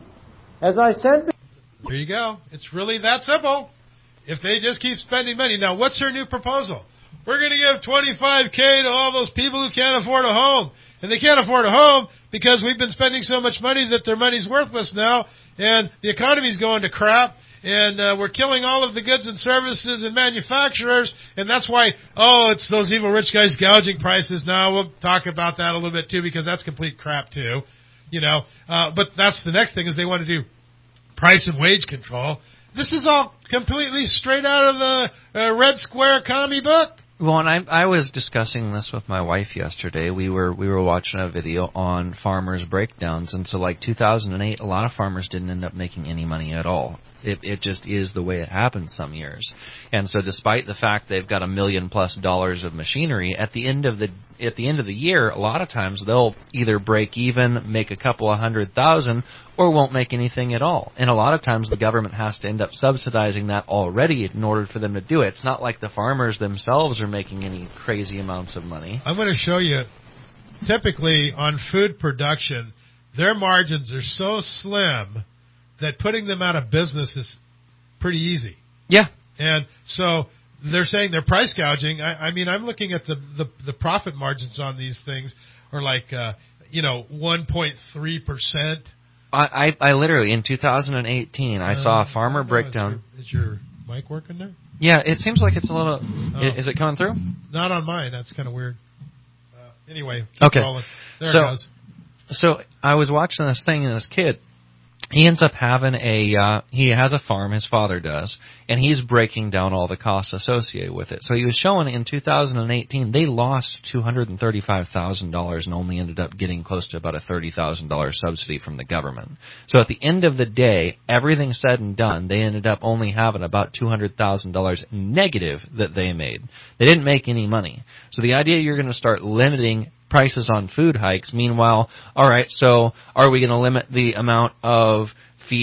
As I said before, there you go. It's really that simple. If they just keep spending money. Now, what's their new proposal? We're going to give twenty-five K to all those people who can't afford a home. And they can't afford a home because we've been spending so much money that their money's worthless now. And the economy's going to crap. And uh, we're killing all of the goods and services and manufacturers. And that's why, oh, it's those evil rich guys gouging prices now. We'll talk about that a little bit, too, because that's complete crap, too. You know, uh, but that's the next thing is they want to do price and wage control. This is all completely straight out of the uh, Red Square commie book. Well, and I, I was discussing this with my wife yesterday. We were we were watching a video on farmers' breakdowns, and so like two thousand eight, a lot of farmers didn't end up making any money at all. It it just is the way it happens some years. And so, despite the fact they've got a million plus dollars of machinery, at the end of the at the end of the year, a lot of times they'll either break even, make a couple of hundred thousand, or won't make anything at all. And a lot of times the government has to end up subsidizing that already in order for them to do it. It's not like the farmers themselves are making any crazy amounts of money. I'm going to show you, typically on food production, their margins are so slim that putting them out of business is pretty easy. Yeah. And so they're saying they're price gouging. I, I mean, I'm looking at the, the, the profit margins on these things are like, uh, you know, one point three percent. I, I, I literally, in two thousand eighteen, I uh, saw a farmer breakdown. Is your, is your mic working there? Yeah, it seems like it's a little... Oh. Is it coming through? Not on mine. That's kind of weird. Uh, anyway, keep okay. rolling. There so, it goes. So I was watching this thing, and this kid, he ends up having a, uh, he has a farm, his father does, and he's breaking down all the costs associated with it. So he was showing in two thousand eighteen, they lost two hundred thirty-five thousand dollars and only ended up getting close to about a thirty thousand dollars subsidy from the government. So at the end of the day, everything said and done, they ended up only having about two hundred thousand dollars negative that they made. They didn't make any money. So the idea you're going to start limiting prices on food hikes. Meanwhile, all right, so are we going to limit the amount of feed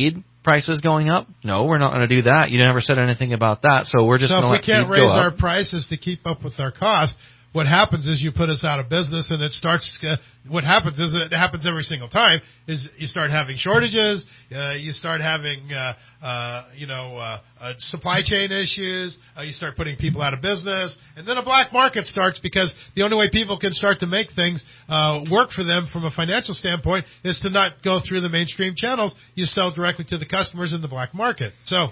prices going up? No, we're not going to do that. You never said anything about that, so we're just so going to if let we can't food raise go our up. prices to keep up with our costs, what happens is you put us out of business, and it starts. Uh, what happens is it happens every single time. Is you start having shortages, uh, you start having uh, uh, you know uh, uh, supply chain issues. Uh, you start putting people out of business, and then a black market starts because the only way people can start to make things uh, work for them from a financial standpoint is to not go through the mainstream channels. You sell directly to the customers in the black market. So.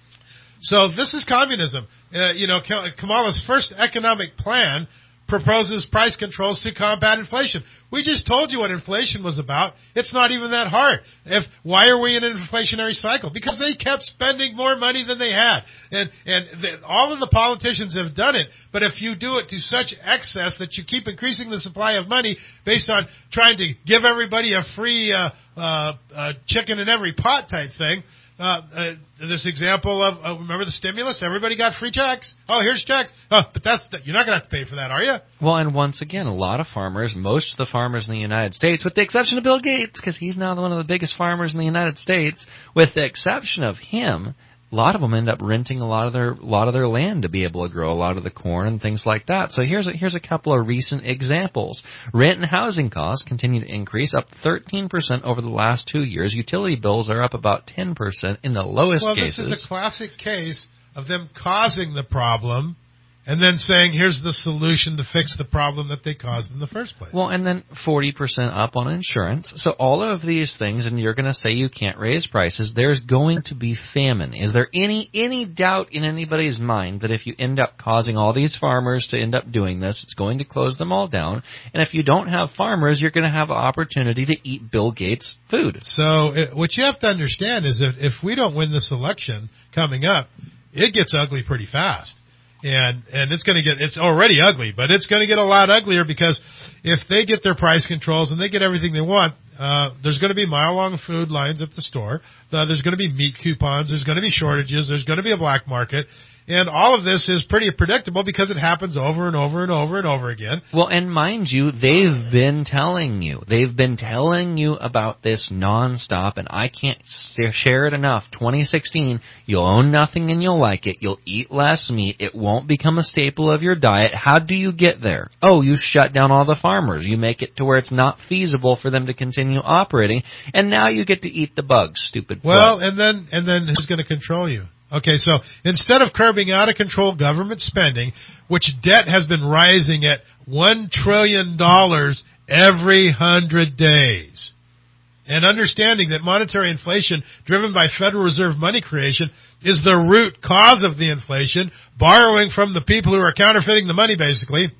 So this is communism. Uh, you know, Kamala's first economic plan proposes price controls to combat inflation. We just told you what inflation was about. It's not even that hard. If why are we in an inflationary cycle? Because they kept spending more money than they had, and and the, all of the politicians have done it. But if you do it to such excess that you keep increasing the supply of money based on trying to give everybody a free uh, uh, uh, chicken in every pot type thing. Uh, uh, this example of, uh, remember the stimulus? Everybody got free checks. Oh, here's checks. Oh, but that's, you're not going to have to pay for that, are you? Well, and once again, a lot of farmers, most of the farmers in the United States, with the exception of Bill Gates, because he's now one of the biggest farmers in the United States, with the exception of him, a lot of them end up renting a lot of their a lot of their land to be able to grow a lot of the corn and things like that. So here's a, here's a couple of recent examples. Rent and housing costs continue to increase, up thirteen percent over the last two years. Utility bills are up about ten percent in the lowest well, cases. Well, this is a classic case of them causing the problem and then saying, here's the solution to fix the problem that they caused in the first place. Well, and then forty percent up on insurance. So all of these things, and you're going to say you can't raise prices, there's going to be famine. Is there any any doubt in anybody's mind that if you end up causing all these farmers to end up doing this, it's going to close them all down? And if you don't have farmers, you're going to have an opportunity to eat Bill Gates' food. So it, what you have to understand is that if we don't win this election coming up, it gets ugly pretty fast. And and it's going to get, it's already ugly, but it's going to get a lot uglier because if they get their price controls and they get everything they want, uh, there's going to be mile-long food lines at the store. Uh, there's going to be meat coupons. There's going to be shortages. There's going to be a black market. And all of this is pretty predictable because it happens over and over and over and over again. Well, and mind you, they've been telling you. They've been telling you about this nonstop, and I can't share it enough. twenty sixteen, you'll own nothing and you'll like it. You'll eat less meat. It won't become a staple of your diet. How do you get there? Oh, you shut down all the farmers. You make it to where it's not feasible for them to continue operating, and now you get to eat the bugs, stupid. Well, butt. and then and then who's going to control you? Okay, so instead of curbing out-of-control government spending, which debt has been rising at one trillion dollars every hundred days, and understanding that monetary inflation driven by Federal Reserve money creation is the root cause of the inflation, borrowing from the people who are counterfeiting the money, basically,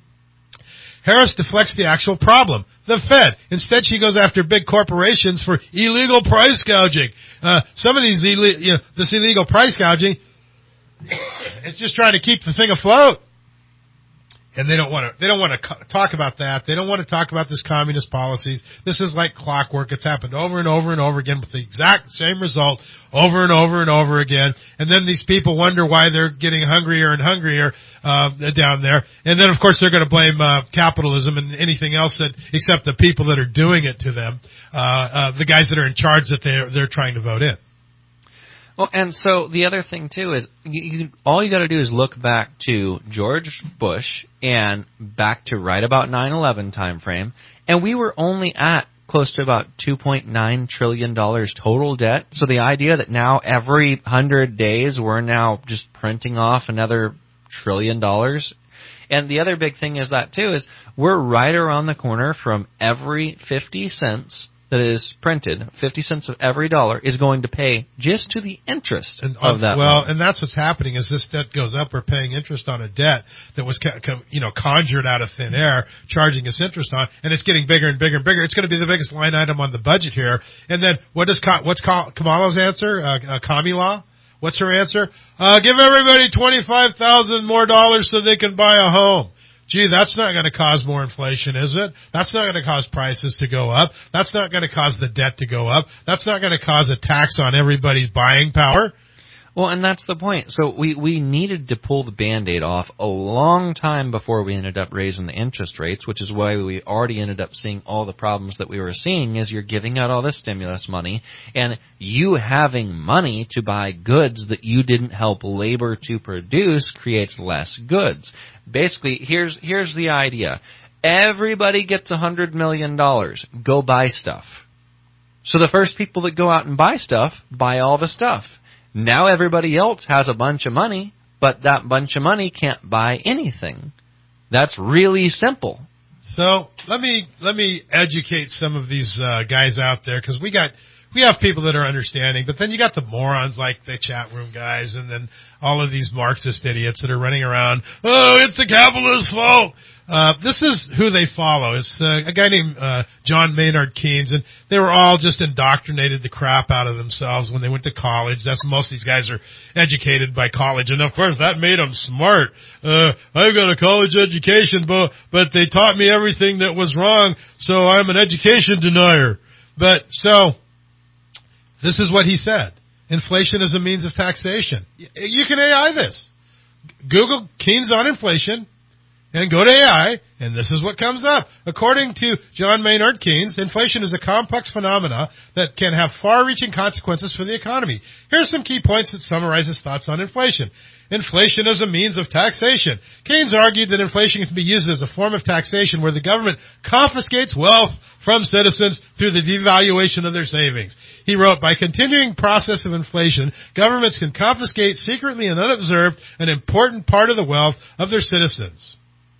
Harris deflects the actual problem, the Fed. Instead, she goes after big corporations for illegal price gouging. Uh, some of these, ille- you know, this illegal price gouging, it's just trying to keep the thing afloat. And they don't want to, they don't want to co- talk about that. They don't want to talk about this communist policies. This is like clockwork. It's happened over and over and over again with the exact same result over and over and over again. And then these people wonder why they're getting hungrier and hungrier, uh, down there. And then of course they're going to blame, uh, capitalism and anything else that, except the people that are doing it to them, uh, uh, the guys that are in charge that they're, they're trying to vote in. Well, and so the other thing, too, is you, you, all you got to do is look back to George Bush and back to right about nine eleven time frame, and we were only at close to about two point nine trillion dollars total debt. So the idea that now every one hundred days we're now just printing off another trillion dollars. And the other big thing is that, too, is we're right around the corner from every fifty cents that is printed, fifty cents of every dollar, is going to pay just to the interest and, of that. Well, money. And that's what's happening is this debt goes up. We're paying interest on a debt that was, you know, conjured out of thin air, charging us interest on, and it's getting bigger and bigger and bigger. It's going to be the biggest line item on the budget here. And then what is what's Kamala's answer? Uh, uh, Kami law? What's her answer? Uh, give everybody twenty-five thousand more dollars so they can buy a home. Gee, that's not going to cause more inflation, is it? That's not going to cause prices to go up. That's not going to cause the debt to go up. That's not going to cause a tax on everybody's buying power. Well, and that's the point. So we, we needed to pull the Band-Aid off a long time before we ended up raising the interest rates, which is why we already ended up seeing all the problems that we were seeing is you're giving out all this stimulus money, and you having money to buy goods that you didn't help labor to produce creates less goods. Basically, here's here's the idea. Everybody gets one hundred million dollars. Go buy stuff. So the first people that go out and buy stuff, buy all the stuff. Now everybody else has a bunch of money, but that bunch of money can't buy anything. That's really simple. So let me let me educate some of these uh, guys out there, because we got we have people that are understanding, but then you got the morons like the chat room guys, and then all of these Marxist idiots that are running around. Oh, it's the capitalist's fault. Uh, this is who they follow. It's uh, a guy named uh, John Maynard Keynes, and they were all just indoctrinated the crap out of themselves when they went to college. That's most of these guys are educated by college, and of course that made them smart. Uh, I've got a college education, but but they taught me everything that was wrong, so I'm an education denier. But so this is what he said: inflation is a means of taxation. You can A I this. Google Keynes on inflation. And go to A I, and this is what comes up. According to John Maynard Keynes, inflation is a complex phenomena that can have far-reaching consequences for the economy. Here are some key points that summarize his thoughts on inflation. Inflation as a means of taxation. Keynes argued that inflation can be used as a form of taxation where the government confiscates wealth from citizens through the devaluation of their savings. He wrote, by continuing process of inflation, governments can confiscate secretly and unobserved an important part of the wealth of their citizens.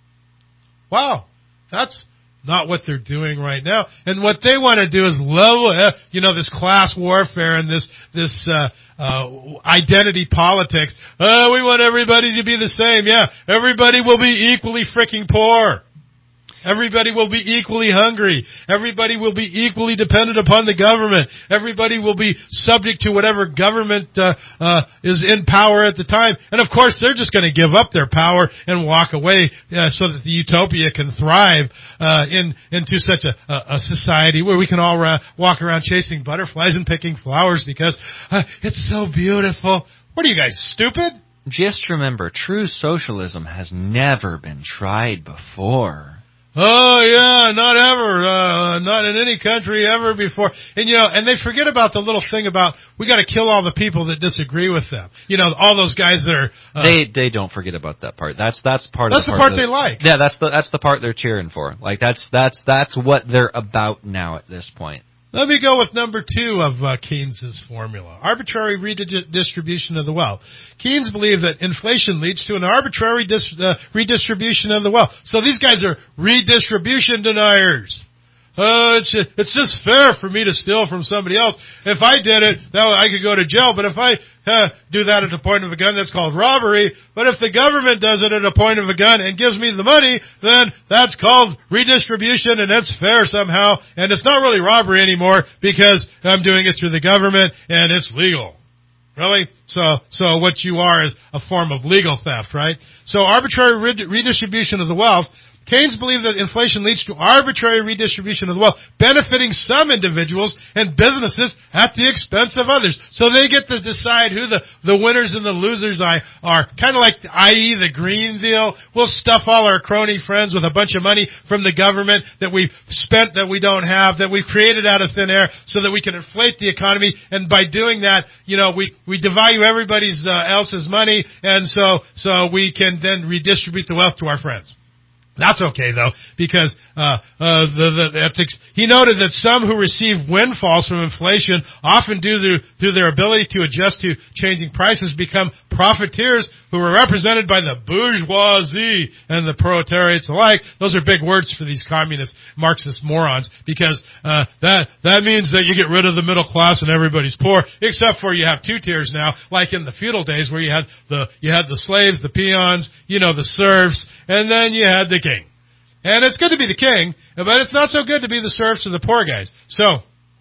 Wow, that's not what they're doing right now. And what they want to do is level, you know, this class warfare and this this uh, uh identity politics. Oh, we want everybody to be the same. Yeah, everybody will be equally freaking poor. Everybody will be equally hungry. Everybody will be equally dependent upon the government. Everybody will be subject to whatever government uh, uh, is in power at the time. And of course, they're just going to give up their power and walk away uh, so that the utopia can thrive uh, in into such a, a, a society where we can all ra- walk around chasing butterflies and picking flowers because uh, it's so beautiful. What are you guys, stupid? Just remember, true socialism has never been tried before. Oh yeah, not ever, uh, not in any country ever before. And you know, and they forget about the little thing about we got to kill all the people that disagree with them. You know, all those guys that are. Uh, they they don't forget about that part. That's that's part that's of the part. part That's the part they like. Yeah, that's the that's the part they're cheering for. Like that's that's that's what they're about now at this point. Let me go with number two of uh, Keynes's formula: arbitrary redistribution of the wealth. Keynes believed that inflation leads to an arbitrary dis- uh, redistribution of the wealth. So these guys are redistribution deniers. Oh, uh, it's just, it's just fair for me to steal from somebody else. If I did it, that I could go to jail. But if I uh, do that at the point of a gun, that's called robbery. But if the government does it at a point of a gun and gives me the money, then that's called redistribution, and that's fair somehow. And it's not really robbery anymore because I'm doing it through the government and it's legal. Really? So, so what you are is a form of legal theft, right? So arbitrary redistribution of the wealth. Keynes believed that inflation leads to arbitrary redistribution of the wealth, benefiting some individuals and businesses at the expense of others. So they get to decide who the, the winners and the losers are. Kind of like, that is the Green Deal. We'll stuff all our crony friends with a bunch of money from the government that we've spent that we don't have, that we've created out of thin air so that we can inflate the economy. And by doing that, you know, we, we devalue everybody's uh, else's money, and so, so we can then redistribute the wealth to our friends. That's okay though, because uh, uh, the, the, the ethics. He noted that some who receive windfalls from inflation, often due to through their ability to adjust to changing prices, become profiteers who are represented by the bourgeoisie and the proletariats alike. Those are big words for these communist Marxist morons, because uh, that that means that you get rid of the middle class and everybody's poor, except for you have two tiers now, like in the feudal days where you had the you had the slaves, the peons, you know, the serfs, and then you had the king. And it's good to be the king, but it's not so good to be the serfs or the poor guys. So,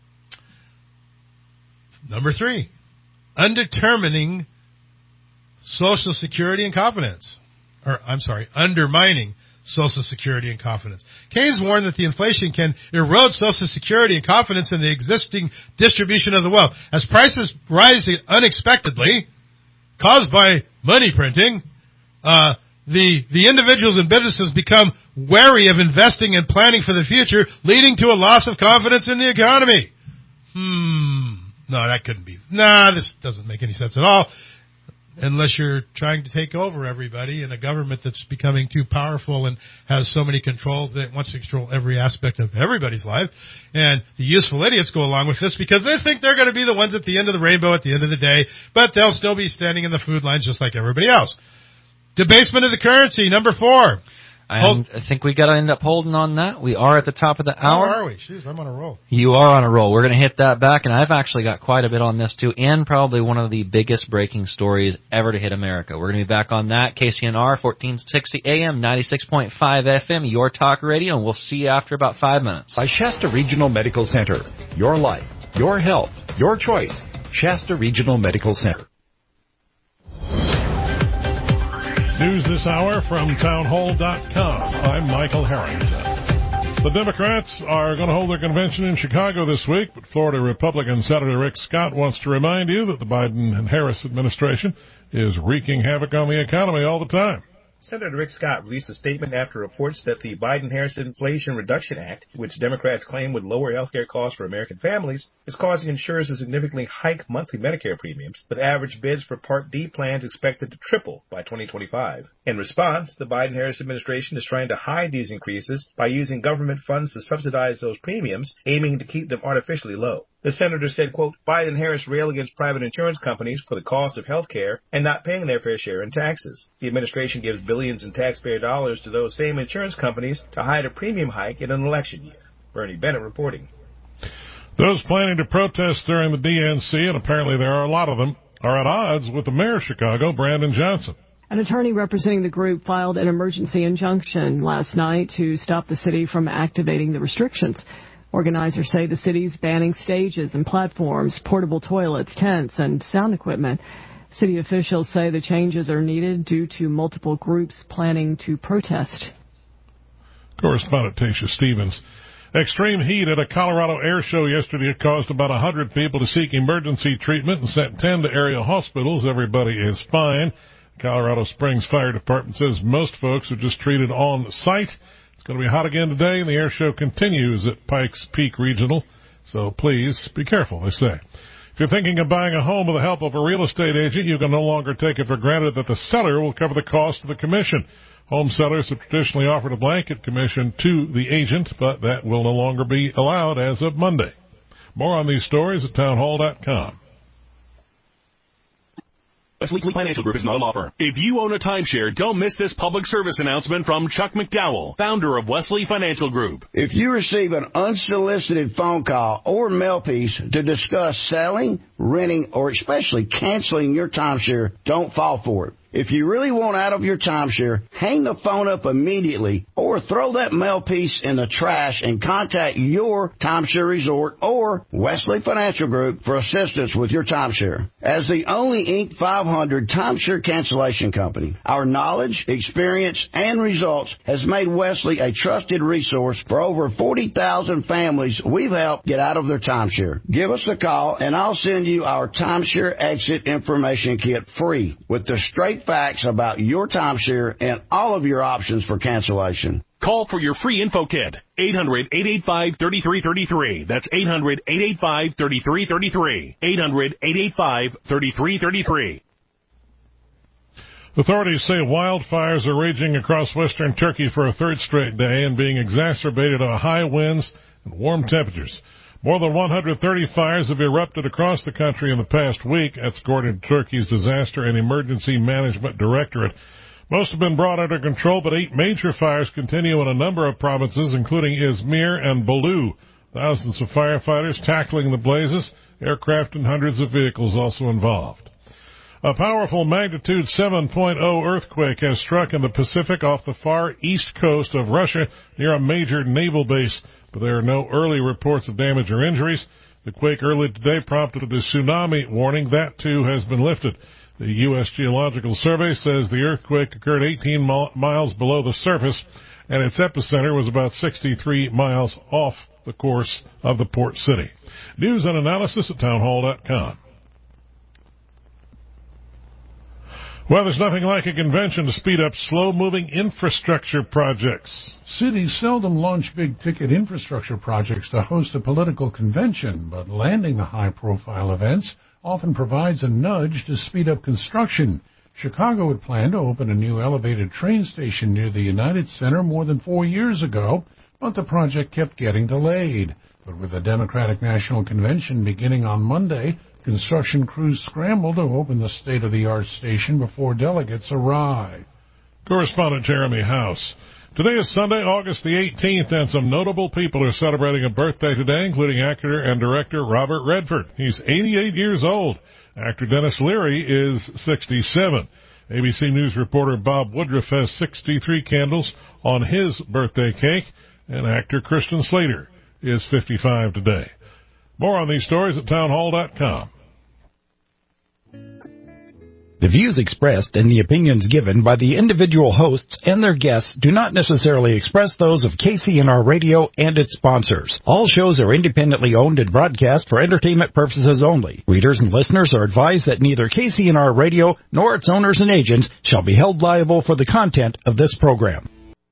number three, undetermining Social Security and confidence. Or, I'm sorry, undermining Social Security and confidence. Keynes warned that the inflation can erode Social Security and confidence in the existing distribution of the wealth. As prices rise unexpectedly, caused by money printing, uh, the, the individuals and businesses become wary of investing and planning for the future, leading to a loss of confidence in the economy. Hmm. No, that couldn't be. Nah, this doesn't make any sense at all. Unless you're trying to take over everybody in a government that's becoming too powerful and has so many controls that it wants to control every aspect of everybody's life. And the useful idiots go along with this because they think they're going to be the ones at the end of the rainbow at the end of the day, but they'll still be standing in the food lines just like everybody else. Debasement of the currency, number four. And I think we got to end up holding on that. We are at the top of the hour. How are we? Jeez, I'm on a roll. You are on a roll. We're going to hit that back, and I've actually got quite a bit on this, too, and probably one of the biggest breaking stories ever to hit America. We're going to be back on that. K C N R, fourteen sixty A M, ninety-six point five F M, your talk radio, and we'll see you after about five minutes. By Shasta Regional Medical Center. Your life, your health, your choice. Shasta Regional Medical Center. News this hour from townhall dot com. I'm Michael Harrington. The Democrats are going to hold their convention in Chicago this week, but Florida Republican Senator Rick Scott wants to remind you that the Biden and Harris administration is wreaking havoc on the economy all the time. Senator Rick Scott released a statement after reports that the Biden-Harris Inflation Reduction Act, which Democrats claim would lower health care costs for American families, is causing insurers to significantly hike monthly Medicare premiums, with average bids for Part D plans expected to triple by twenty twenty-five. In response, the Biden-Harris administration is trying to hide these increases by using government funds to subsidize those premiums, aiming to keep them artificially low. The senator said, quote, Biden and Harris rail against private insurance companies for the cost of health care and not paying their fair share in taxes. The administration gives billions in taxpayer dollars to those same insurance companies to hide a premium hike in an election year. Bernie Bennett reporting. Those planning to protest during the D N C, and apparently there are a lot of them, are at odds with the mayor of Chicago, Brandon Johnson. An attorney representing the group filed an emergency injunction last night to stop the city from activating the restrictions. Organizers say the city's banning stages and platforms, portable toilets, tents, and sound equipment. City officials say the changes are needed due to multiple groups planning to protest. Correspondent Tasha Stevens. Extreme heat at a Colorado air show yesterday caused about one hundred people to seek emergency treatment and sent ten to area hospitals. Everybody is fine. Colorado Springs Fire Department says most folks are just treated on site. It's going to be hot again today, and the air show continues at Pikes Peak Regional, so please be careful, they say. If you're thinking of buying a home with the help of a real estate agent, you can no longer take it for granted that the seller will cover the cost of the commission. Home sellers have traditionally offered a blanket commission to the agent, but that will no longer be allowed as of Monday. More on these stories at townhall dot com. Wesley Financial Group is not a law firm. If you own a timeshare, don't miss this public service announcement from Chuck McDowell, founder of Wesley Financial Group. If you receive an unsolicited phone call or mail piece to discuss selling, renting, or especially canceling your timeshare, don't fall for it. If you really want out of your timeshare, hang the phone up immediately or throw that mail piece in the trash and contact your timeshare resort or Wesley Financial Group for assistance with your timeshare. As the only Inc five hundred timeshare cancellation company, our knowledge, experience, and results has made Wesley a trusted resource for over forty thousand families we've helped get out of their timeshare. Give us a call and I'll send you our timeshare exit information kit free with the straight facts about your timeshare and all of your options for cancellation. Call for your free info kit. eight hundred, eight eight five, three three three three. That's eight hundred, eight eight five, three three three three. eight hundred, eight eight five, three three three three. Authorities say wildfires are raging across western Turkey for a third straight day and being exacerbated by high winds and warm temperatures. More than one hundred thirty fires have erupted across the country in the past week. That's according to Turkey's Disaster and Emergency Management Directorate. Most have been brought under control, but eight major fires continue in a number of provinces, including Izmir and Bolu. Thousands of firefighters tackling the blazes, aircraft and hundreds of vehicles also involved. A powerful magnitude seven point oh earthquake has struck in the Pacific off the far east coast of Russia near a major naval base, but there are no early reports of damage or injuries. The quake early today prompted a tsunami warning. That, too, has been lifted. The U S Geological Survey says the earthquake occurred eighteen miles below the surface, and its epicenter was about sixty-three miles off the course of the port city. News and analysis at townhall dot com. Well, there's nothing like a convention to speed up slow-moving infrastructure projects. Cities seldom launch big-ticket infrastructure projects to host a political convention, but landing the high-profile events often provides a nudge to speed up construction. Chicago had planned to open a new elevated train station near the United Center more than four years ago, but the project kept getting delayed. But with the Democratic National Convention beginning on Monday, construction crews scrambled to open the state-of-the-art station before delegates arrive. Correspondent Jeremy House. Today is Sunday, August the eighteenth, and some notable people are celebrating a birthday today, including actor and director Robert Redford. He's eighty-eight years old. Actor Dennis Leary is sixty-seven. A B C News reporter Bob Woodruff has sixty-three candles on his birthday cake, and actor Christian Slater is fifty-five today. More on these stories at townhall dot com. The views expressed and the opinions given by the individual hosts and their guests do not necessarily express those of K C N R Radio and its sponsors. All shows are independently owned and broadcast for entertainment purposes only. Readers and listeners are advised that neither K C N R Radio nor its owners and agents shall be held liable for the content of this program.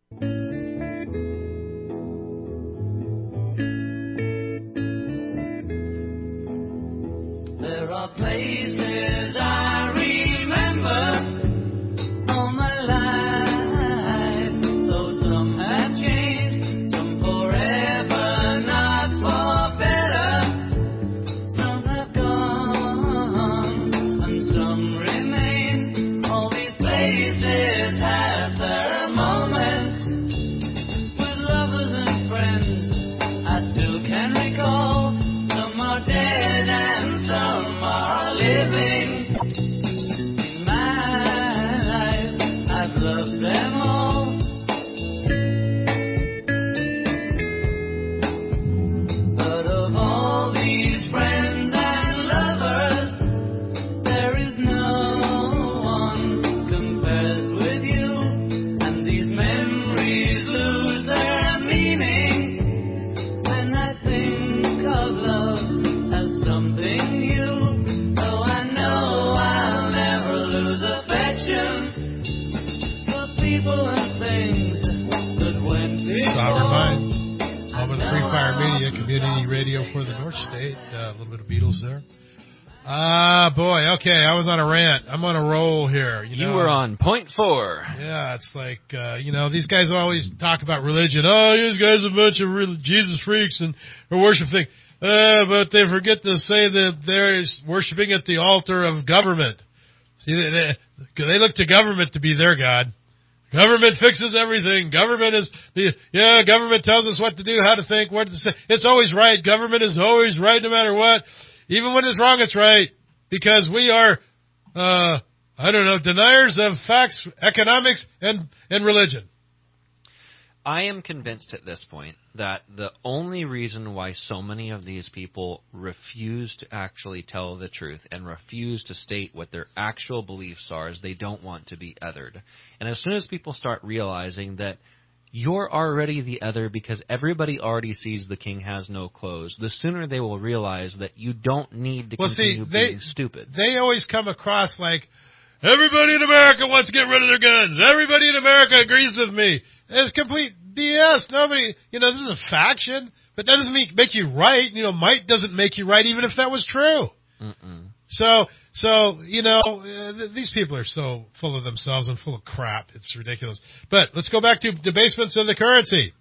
There are places I remember all my life, though some have changed, some forever, not for better. Some have gone, and some remain. All these places have their moments with lovers and friends I still can recall. Some are dead and some are living. In my life, I've loved them all. But of all these friends and lovers, there is no one compares with you. And these memories lose their meaning when I think of love as something new. Though I know I'll never lose affection for people and things that went before. Sovereign Minds. Home of Free Fire Media, community radio for the North State. Uh, a little bit of Beatles there. Ah, boy. Okay, I was on a rant. I'm on a roll here. You, You know? were on point four. Yeah, it's like, uh, you know, these guys always talk about religion. Oh, these guys are a bunch of re- Jesus freaks and or worship things. Uh, but they forget to say that they're worshiping at the altar of government. See, they, they, they look to government to be their God. Government fixes everything. Government is the, yeah, government tells us what to do, how to think, what to say. It's always right. Government is always right no matter what. Even when it's wrong, it's right. Because we are, uh, I don't know, deniers of facts, economics, and, and religion. I am convinced at this point that the only reason why so many of these people refuse to actually tell the truth and refuse to state what their actual beliefs are is they don't want to be othered. And as soon as people start realizing that you're already the other because everybody already sees the king has no clothes, the sooner they will realize that you don't need to well, continue see, they, being stupid. They always come across like, everybody in America wants to get rid of their guns. Everybody in America agrees with me. It's complete B S. Nobody, you know, this is a faction, but that doesn't make, make you right. You know, might doesn't make you right, even if that was true. Mm-mm. So, so, you know, uh, th- these people are so full of themselves and full of crap. It's ridiculous. But let's go back to debasements of the currency.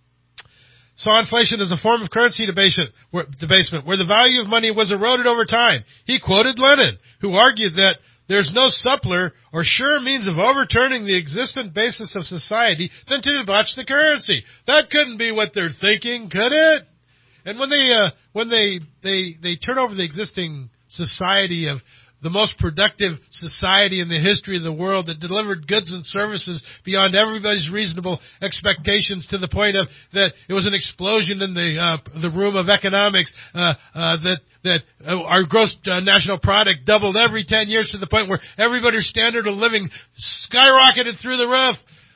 Saw inflation as a form of currency debasement where, debasement, where the value of money was eroded over time. He quoted Lenin, who argued that there's no suppler or sure means of overturning the existent basis of society than to debauch the currency. That couldn't be what they're thinking, could it? And when they uh, when they, they they turn over the existing society of the most productive society in the history of the world that delivered goods and services beyond everybody's reasonable expectations to the point of that it was an explosion in the uh, the room of economics, uh, uh, that that uh, our gross uh, national product doubled every ten years to the point where everybody's standard of living skyrocketed through the roof.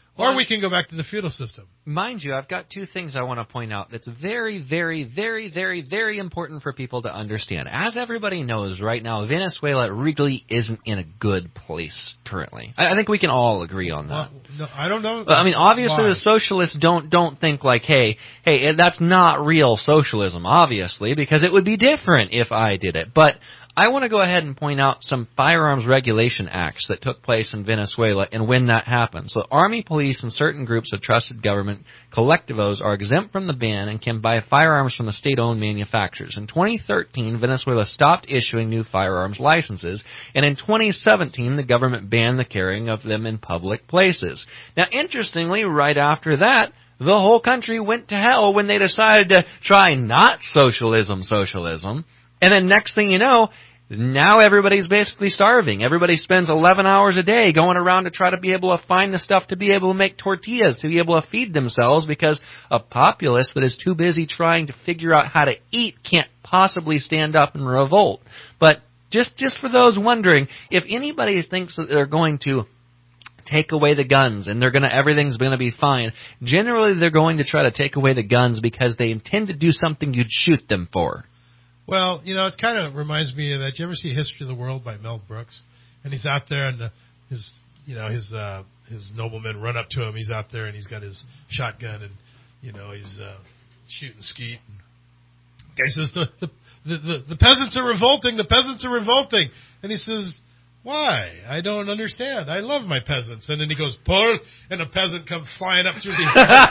Or we can go back to the feudal system. Mind you, I've got two things I want to point out that's very, very, very, very, very important for people to understand. As everybody knows right now, Venezuela really isn't in a good place currently. I, I think we can all agree on that. Well, no, I don't know. I mean, obviously why. the socialists don't don't think like, hey, hey, that's not real socialism, obviously, because it would be different if I did it. But I want to go ahead and point out some firearms regulation acts that took place in Venezuela and when that happened. So Army, police, and certain groups of trusted government collectivos are exempt from the ban and can buy firearms from the state-owned manufacturers. In twenty thirteen, Venezuela stopped issuing new firearms licenses, and in twenty seventeen, the government banned the carrying of them in public places. Now, interestingly, right after that, the whole country went to hell when they decided to try not socialism, socialism. And then next thing you know, now everybody's basically starving. Everybody spends eleven hours a day going around to try to be able to find the stuff to be able to make tortillas, to be able to feed themselves, because a populace that is too busy trying to figure out how to eat can't possibly stand up and revolt. But just, just for those wondering, if anybody thinks that they're going to take away the guns and they're going to, everything's going to be fine, generally they're going to try to take away the guns because they intend to do something you'd shoot them for. Well, you know, it kind of reminds me of that. You ever see History of the World by Mel Brooks? And he's out there, and the, his, you know, his uh, his noblemen run up to him. He's out there, and he's got his shotgun, and you know, he's uh, shooting skeet. And the guy says, the the, the the the peasants are revolting. The peasants are revolting. And he says, why? I don't understand. I love my peasants. And then he goes, pull, and a peasant comes flying up through the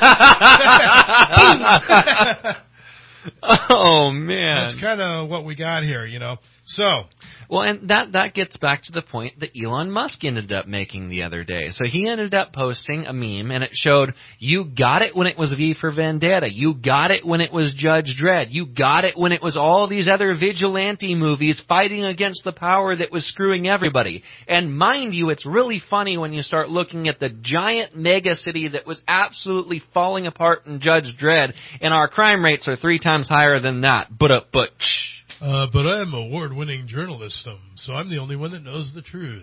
air. Oh, man. That's kind of what we got here, you know. So, well, and that, that gets back to the point that Elon Musk ended up making the other day. So he ended up posting a meme, and it showed, you got it when it was V for Vendetta. You got it when it was Judge Dredd. You got it when it was all these other vigilante movies fighting against the power that was screwing everybody. And mind you, it's really funny when you start looking at the giant mega city that was absolutely falling apart in Judge Dredd, and our crime rates are three times higher than that. But, uh, but, shh. Uh, but I'm award-winning journalist, um, so I'm the only one that knows the truth.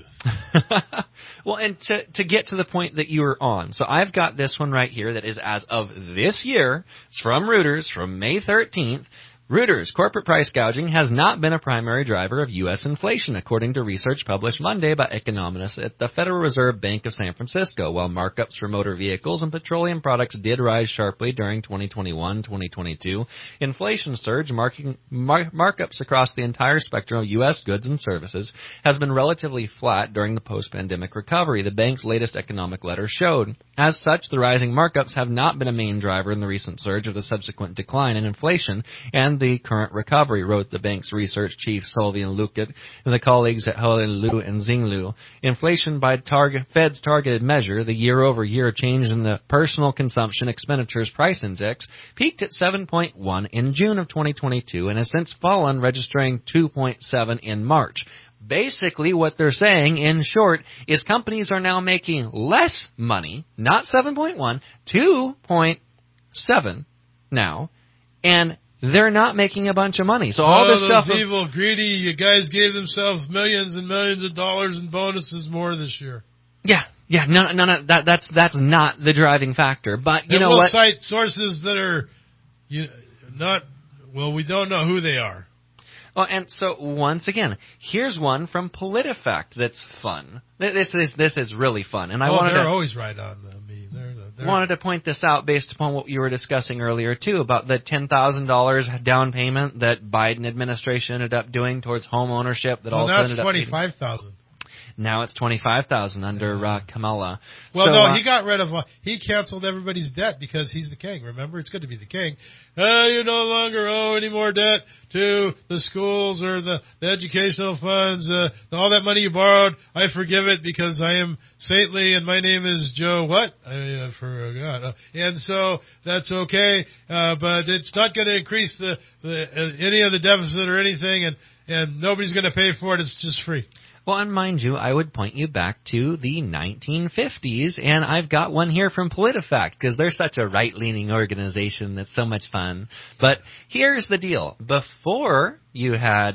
Well, and to to get to the point that you were on, so I've got this one right here that is as of this year. It's from Reuters, from May thirteenth. Reuters, corporate price gouging has not been a primary driver of U S inflation, according to research published Monday by economists at the Federal Reserve Bank of San Francisco. While markups for motor vehicles and petroleum products did rise sharply during twenty twenty-one twenty twenty-two, inflation surge, marking, mar- markups across the entire spectrum of U S goods and services has been relatively flat during the post-pandemic recovery, the bank's latest economic letter showed. As such, the rising markups have not been a main driver in the recent surge of the subsequent decline in inflation and the current recovery, wrote the bank's research chief Sylvian Luket and the colleagues at Helen Liu and Xinglu. Inflation by target, Fed's targeted measure, the year-over-year change in the personal consumption expenditures price index, peaked at seven point one in June of twenty twenty-two and has since fallen, registering two point seven in March. Basically, what they're saying, in short, is companies are now making less money, not seven point one, two point seven now, and they're not making a bunch of money. So all oh, this stuff, those evil, greedy, you guys gave themselves millions and millions of dollars in bonuses more this year. Yeah, yeah, no, no, no, that, that's that's not the driving factor. But you and know we'll what? cite sources that are, you, not well. We don't know who they are. Well, and so once again, here's one from PolitiFact that's fun. This is this is really fun, and I oh, wanted they're to, always right on the me. They're, they're, wanted to point this out based upon what you were discussing earlier too about the ten thousand dollars down payment that Biden administration ended up doing towards home ownership. That well, also now ended it's up twenty-five thousand. Now it's twenty-five thousand under uh, Kamala. Well, so, no, uh, he got rid of. Uh, he canceled everybody's debt because he's the king. Remember, it's good to be the king. Uh, you no longer owe any more debt to the schools or the, the educational funds. Uh, all that money you borrowed, I forgive it because I am saintly and my name is Joe. What? I uh, forgot. Uh, and so that's okay, uh, but it's not going to increase the, the uh, any of the deficit or anything, and and nobody's going to pay for it. It's just free. Well, and mind you, I would point you back to the nineteen fifties, and I've got one here from PolitiFact, because they're such a right-leaning organization that's so much fun. But here's the deal. Before you had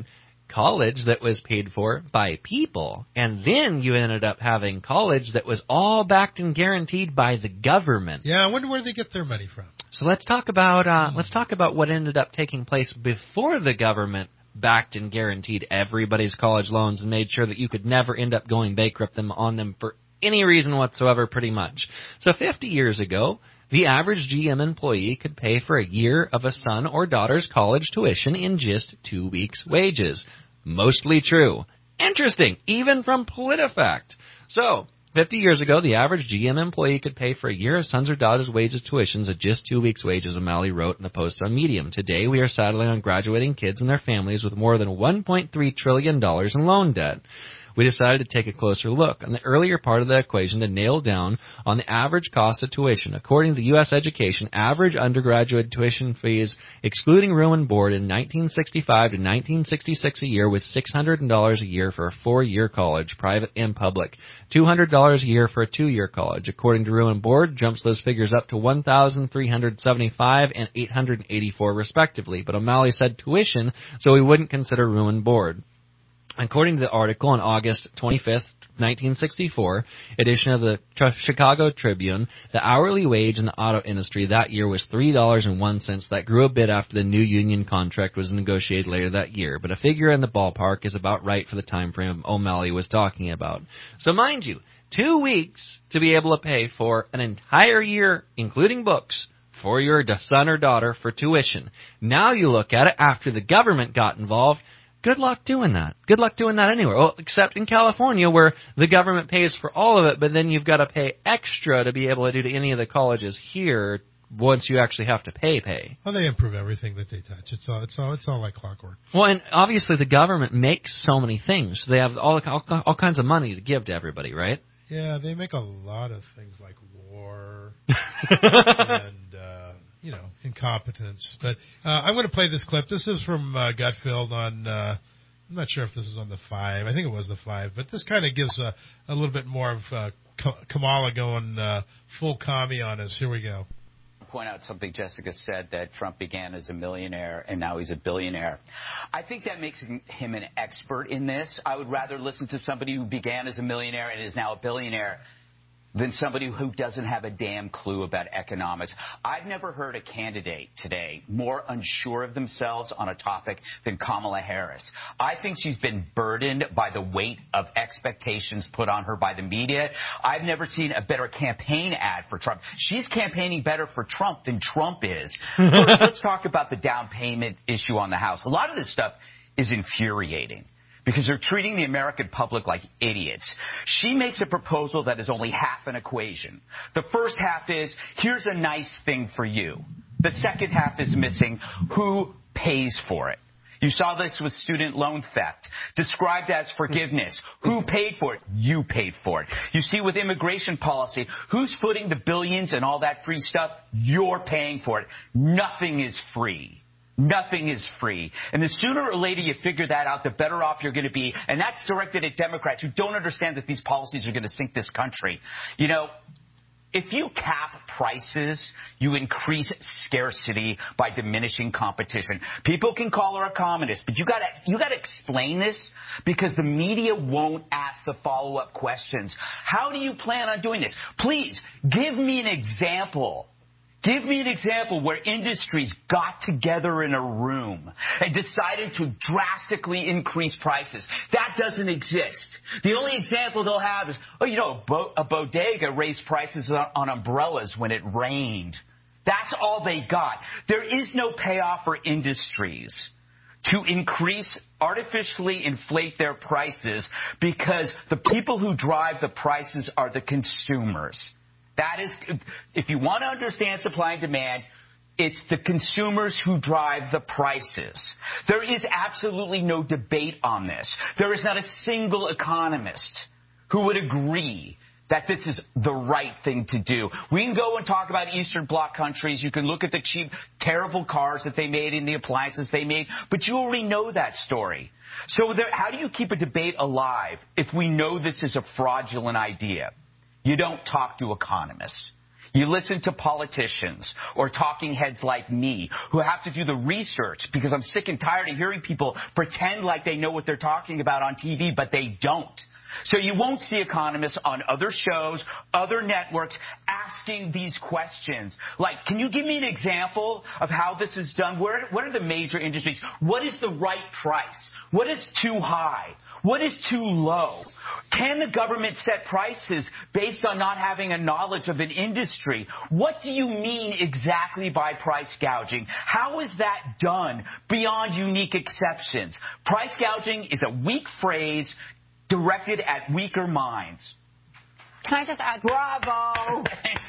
college that was paid for by people. And then you ended up having college that was all backed and guaranteed by the government. Yeah, I wonder where they get their money from. So let's talk about uh, let's talk about what ended up taking place before the government backed and guaranteed everybody's college loans and made sure that you could never end up going bankrupt them on them for any reason whatsoever, pretty much. So fifty years ago, the average G M employee could pay for a year of a son or daughter's college tuition in just two weeks' wages. Mostly true. Interesting, even from PolitiFact. So, fifty years ago, the average G M employee could pay for a year of sons or daughters' wages tuitions at just two weeks' wages, O'Malley wrote in a post on Medium. Today, we are settling on graduating kids and their families with more than one point three trillion dollars in loan debt. We decided to take a closer look on the earlier part of the equation to nail down on the average cost of tuition. According to U S Education, average undergraduate tuition fees, excluding room and board, in nineteen sixty-five to nineteen sixty-six a year was six hundred dollars a year for a four-year college, private and public, two hundred dollars a year for a two-year college. According to room and board, jumps those figures up to one thousand three hundred seventy-five dollars and eight hundred eighty-four dollars respectively. But O'Malley said tuition, so we wouldn't consider room and board. According to the article on August twenty-fifth, nineteen sixty-four, edition of the Chicago Tribune, the hourly wage in the auto industry that year was three dollars and one cent. That grew a bit after the new union contract was negotiated later that year, but a figure in the ballpark is about right for the time frame O'Malley was talking about. So mind you, two weeks to be able to pay for an entire year, including books, for your son or daughter for tuition. Now you look at it after the government got involved. Good luck doing that. Good luck doing that anywhere. Well, except in California, where the government pays for all of it, but then you've got to pay extra to be able to do to any of the colleges here once you actually have to pay pay. Well, they improve everything that they touch. It's all it's all it's all like clockwork. Well, and obviously the government makes so many things. They have all all, all kinds of money to give to everybody, right? Yeah, they make a lot of things like war and uh, you know, incompetence. But uh, I'm going to play this clip. This is from uh, Gutfeld on, uh, I'm not sure if this is on the five. I think it was the five. But this kind of gives a, a little bit more of uh, Kamala going uh, full commie on us. Here we go. Point out something Jessica said, that Trump began as a millionaire and now he's a billionaire. I think that makes him an expert in this. I would rather listen to somebody who began as a millionaire and is now a billionaire than somebody who doesn't have a damn clue about economics. I've never heard a candidate today more unsure of themselves on a topic than Kamala Harris. I think she's been burdened by the weight of expectations put on her by the media. I've never seen a better campaign ad for Trump. She's campaigning better for Trump than Trump is. First, let's talk about the down payment issue on the House. A lot of this stuff is infuriating, because they're treating the American public like idiots. She makes a proposal that is only half an equation. The first half is, here's a nice thing for you. The second half is missing, who pays for it? You saw this with student loan theft, described as forgiveness. Who paid for it? You paid for it. You see with immigration policy, who's footing the billions and all that free stuff? You're paying for it. Nothing is free. Nothing is free. And the sooner or later you figure that out, the better off you're going to be. And that's directed at Democrats who don't understand that these policies are going to sink this country. You know, if you cap prices, you increase scarcity by diminishing competition. People can call her a communist, but you got to you got to explain this, because the media won't ask the follow-up questions. How do you plan on doing this? Please give me an example. Give me an example where industries got together in a room and decided to drastically increase prices. That doesn't exist. The only example they'll have is, oh, you know, a, bo- a bodega raised prices on, on umbrellas when it rained. That's all they got. There is no payoff for industries to increase, artificially inflate their prices, because the people who drive the prices are the consumers. That is, if you want to understand supply and demand, it's the consumers who drive the prices. There is absolutely no debate on this. There is not a single economist who would agree that this is the right thing to do. We can go and talk about Eastern Bloc countries. You can look at the cheap, terrible cars that they made and the appliances they made, but you already know that story. So there, how do you keep a debate alive if we know this is a fraudulent idea? You don't talk to economists. You listen to politicians or talking heads like me who have to do the research because I'm sick and tired of hearing people pretend like they know what they're talking about on T V, but they don't. So you won't see economists on other shows, other networks asking these questions. Like, can you give me an example of how this is done? Where, what are the major industries? What is the right price? What is too high? What is too low? Can the government set prices based on not having a knowledge of an industry? What do you mean exactly by price gouging? How is that done beyond unique exceptions? Price gouging is a weak phrase directed at weaker minds. Can I just add? Bravo!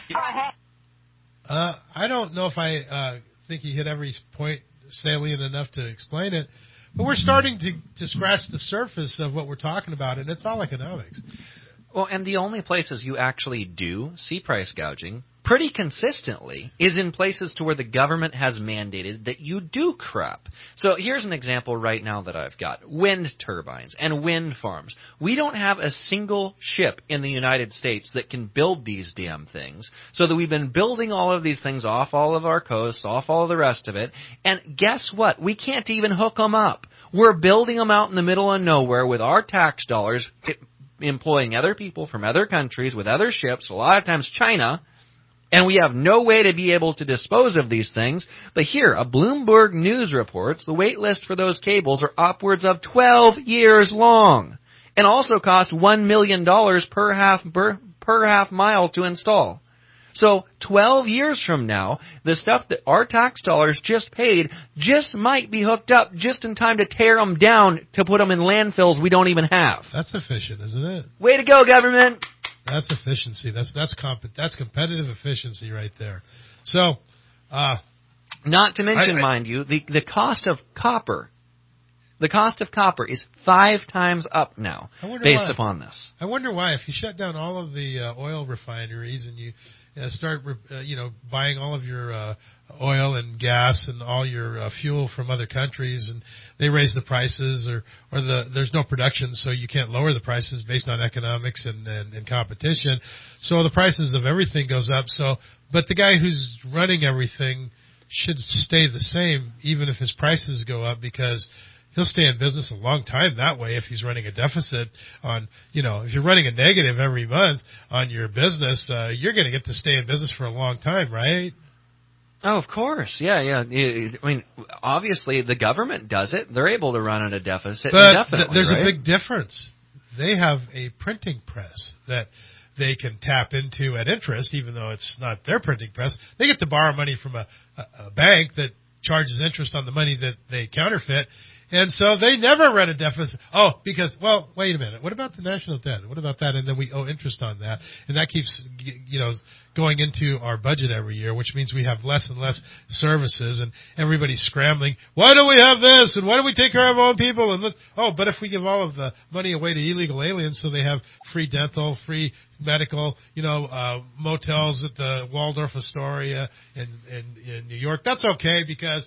uh, I don't know if I uh, think he hit every point salient enough to explain it, but we're starting to, to scratch the surface of what we're talking about, and it's all economics. Well, and the only places you actually do see price gouging pretty consistently is in places to where the government has mandated that you do crap. So here's an example right now that I've got. Wind turbines and wind farms. We don't have a single ship in the United States that can build these damn things. So that we've been building all of these things off all of our coasts, off all of the rest of it. And guess what? We can't even hook them up. We're building them out in the middle of nowhere with our tax dollars, employing other people from other countries with other ships, a lot of times China, and we have no way to be able to dispose of these things. But here, a Bloomberg News reports the wait list for those cables are upwards of twelve years long and also cost one million dollars per half, per, per half mile to install. So twelve years from now, the stuff that our tax dollars just paid just might be hooked up just in time to tear them down to put them in landfills we don't even have. That's efficient, isn't it? Way to go, government. That's efficiency. That's that's comp- that's competitive efficiency right there. So, uh, not to mention, I, I, mind you, the the cost of copper, the cost of copper is five times up now based why. upon this. I wonder why. If you shut down all of the uh, oil refineries and you uh, start, uh, you know, buying all of your uh, oil and gas and all your uh, fuel from other countries, and they raise the prices, or or the there's no production, so you can't lower the prices based on economics and, and, and competition. So the prices of everything goes up. So, but the guy who's running everything should stay the same, even if his prices go up, because he'll stay in business a long time that way if he's running a deficit on, you know, if you're running a negative every month on your business, uh, you're going to get to stay in business for a long time, right? Oh, of course. Yeah, yeah. I mean, obviously the government does it. They're able to run at a deficit but indefinitely, th- there's right? a big difference. They have a printing press that they can tap into at interest, even though it's not their printing press. They get to borrow money from a, a, a bank that charges interest on the money that they counterfeit. And so they never run a deficit. Oh, because, well, wait a minute. What about the national debt? What about that? And then we owe interest on that. And that keeps, you know, going into our budget every year, which means we have less and less services, and everybody's scrambling. Why don't we have this? And why don't we take care of our own people? And let, oh, but if we give all of the money away to illegal aliens so they have free dental, free medical, you know, uh, motels at the Waldorf Astoria in, in, in New York, that's okay because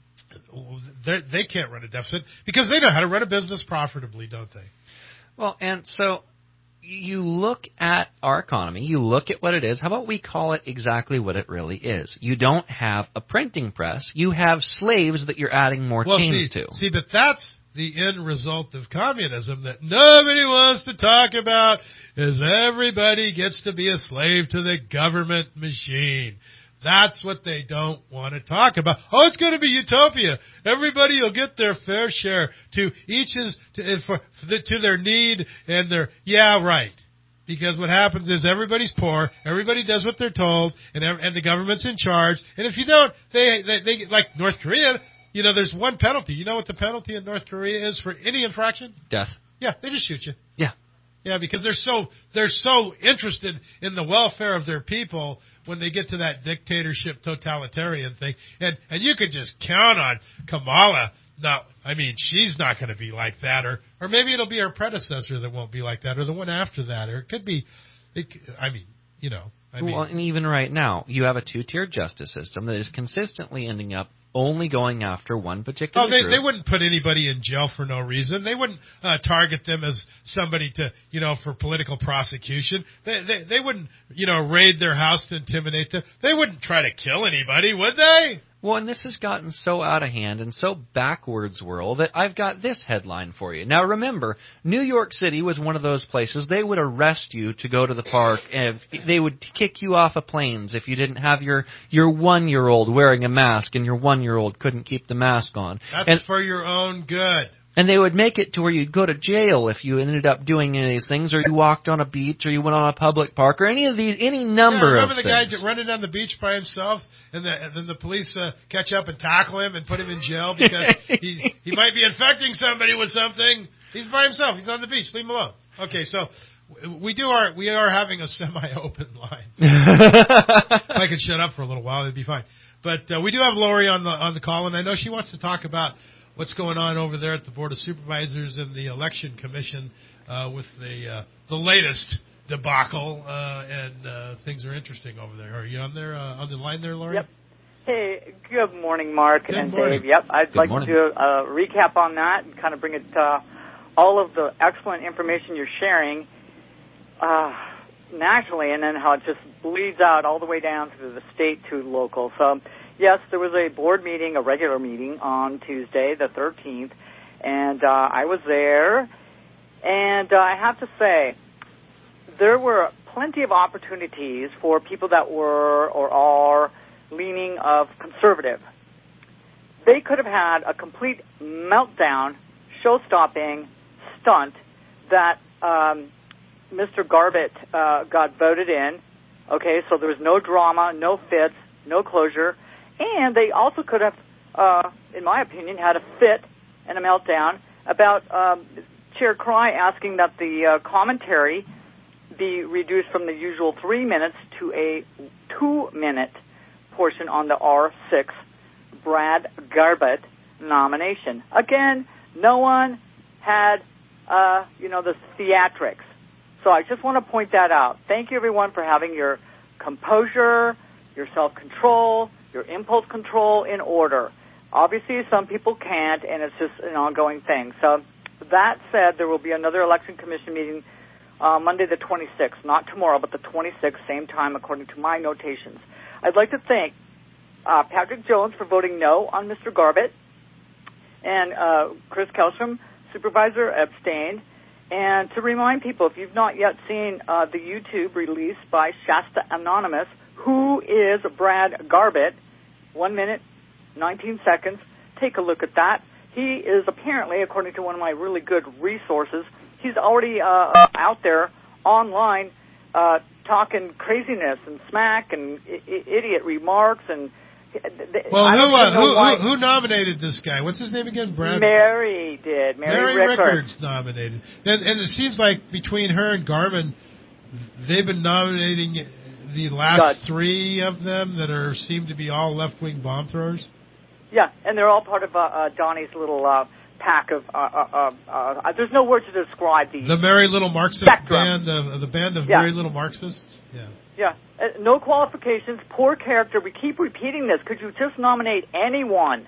They're, they can't run a deficit because they know how to run a business profitably, don't they? Well, and so you look at our economy, you look at what it is. How about we call it exactly what it really is? You don't have a printing press. You have slaves that you're adding more well, chains see, to. See, but that's the end result of communism that nobody wants to talk about, is everybody gets to be a slave to the government machine. That's what they don't want to talk about. Oh, it's going to be utopia. Everybody will get their fair share to each is to, for, for the, to their need and their, yeah, right. Because what happens is everybody's poor, everybody does what they're told, and and the government's in charge. And if you don't, they, they, they like North Korea, you know, there's one penalty. You know what the penalty in North Korea is for any infraction? Death. Yeah, they just shoot you. Yeah. Yeah, because they're so they're so interested in the welfare of their people when they get to that dictatorship totalitarian thing. And and you could just count on Kamala. Now, I mean, she's not going to be like that, or or maybe it'll be her predecessor that won't be like that, or the one after that, or it could be. It, I mean, you know. I mean, well, and even right now, you have a two-tiered justice system that is consistently ending up only going after one particular Oh, they, group. they wouldn't put anybody in jail for no reason. They wouldn't uh, target them as somebody to, you know, for political prosecution. They, they they wouldn't, you know, raid their house to intimidate them. They wouldn't try to kill anybody, would they? Well, and this has gotten so out of hand and so backwards, world, that I've got this headline for you. Now, remember, New York City was one of those places they would arrest you to go to the park, and they would kick you off of planes if you didn't have your, your one-year-old wearing a mask and your one-year-old couldn't keep the mask on. That's and, for your own good. And they would make it to where you'd go to jail if you ended up doing any of these things, or you walked on a beach, or you went on a public park, or any of these, any number yeah, of remember things. Remember the guy running down the beach by himself, and, the, and then the police uh, catch up and tackle him and put him in jail because he's, he might be infecting somebody with something. He's by himself. He's on the beach. Leave him alone. Okay, so we do our we are having a semi-open line. If I could shut up for a little while, it'd be fine. But uh, we do have Lori on the on the call, and I know she wants to talk about what's going on over there at the Board of Supervisors and the Election Commission uh, with the uh, the latest debacle, uh, and uh, things are interesting over there. Are you on there uh, on the line there, Lori? Yep. Hey, good morning, Mark good and morning. Dave. Yep, I'd Good like morning. to do a recap on that and kind of bring it uh, all of the excellent information you're sharing uh, nationally, and then how it just bleeds out all the way down to the state to local. So, yes, there was a board meeting, a regular meeting on Tuesday, the thirteenth, and uh, I was there, and uh, I have to say, there were plenty of opportunities for people that were or are leaning of conservative. They could have had a complete meltdown, show-stopping stunt that um, Mister Garbett uh, got voted in. Okay, so there was no drama, no fits, no closure. And they also could have, uh, in my opinion, had a fit and a meltdown about um, Chair Cry asking that the uh, commentary be reduced from the usual three minutes to a two-minute portion on the R six Brad Garbett nomination. Again, no one had, uh, you know, the theatrics. So I just want to point that out. Thank you, everyone, for having your composure, your self-control, your impulse control in order. Obviously, some people can't, and it's just an ongoing thing. So that said, there will be another Election Commission meeting uh, Monday the twenty-sixth, not tomorrow, but the twenty-sixth, same time, according to my notations. I'd like to thank uh, Patrick Jones for voting no on Mister Garbett, and uh, Chris Kelsham, supervisor, abstained. And to remind people, if you've not yet seen uh, the YouTube release by Shasta Anonymous, who is Brad Garbett, one minute, nineteen seconds, take a look at that. He is apparently, according to one of my really good resources, he's already uh, out there online uh, talking craziness and smack and I- I- idiot remarks. And Well, I who, don't uh, know who, why. who who nominated this guy? What's his name again? Brad. Mary did. Mary, Mary Rickards. Rickards nominated. And, and it seems like between her and Garmin, they've been nominating the last Judge. three of them that are seem to be all left-wing bomb throwers. Yeah, and they're all part of uh, uh, Donnie's little uh, pack of. Uh, uh, uh, uh, there's no word to describe these. The Merry Little Marxist Spectrum. band, of, the band of Yeah. Merry Little Marxists. Yeah. Yeah, uh, no qualifications, poor character. We keep repeating this. Could you just nominate anyone?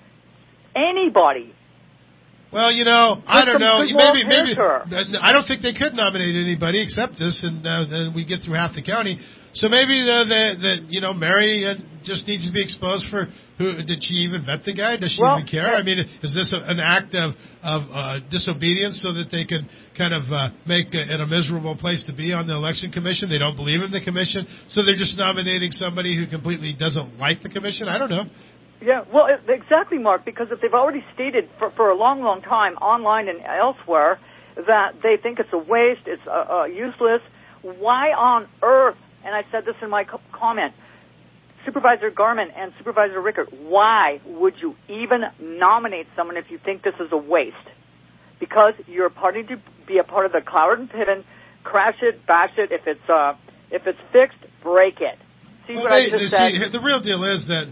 Anybody? Well, you know, I With don't some know. good moral Maybe, maybe. character. I don't think they could nominate anybody except this, and uh, then we get through half the county. So maybe the, the, the you know, Mary uh, just needs to be exposed for who did she even vet the guy? Does she Well, even care? I mean, is this a, an act of of uh, disobedience so that they can kind of uh, make it a miserable place to be on the election commission? They don't believe in the commission, so they're just nominating somebody who completely doesn't like the commission. I don't know. Yeah, well, it- exactly, Mark, because if they've already stated for, for a long, long time, online and elsewhere, that they think it's a waste, it's uh, uh, useless, why on earth, and I said this in my co- comment, Supervisor Garmin and Supervisor Rickard, why would you even nominate someone if you think this is a waste? Because you're party to be a part of the Cloward and Piven, crash it, bash it, if it's, uh, if it's fixed, break it. See Well, what they, I just they said? see, the real deal is that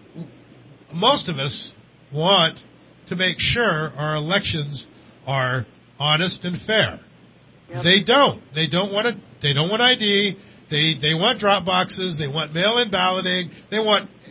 most of us want to make sure our elections are honest and fair. Yep. They don't. They don't want to. They don't want I D. They they want drop boxes. They want mail-in balloting. They want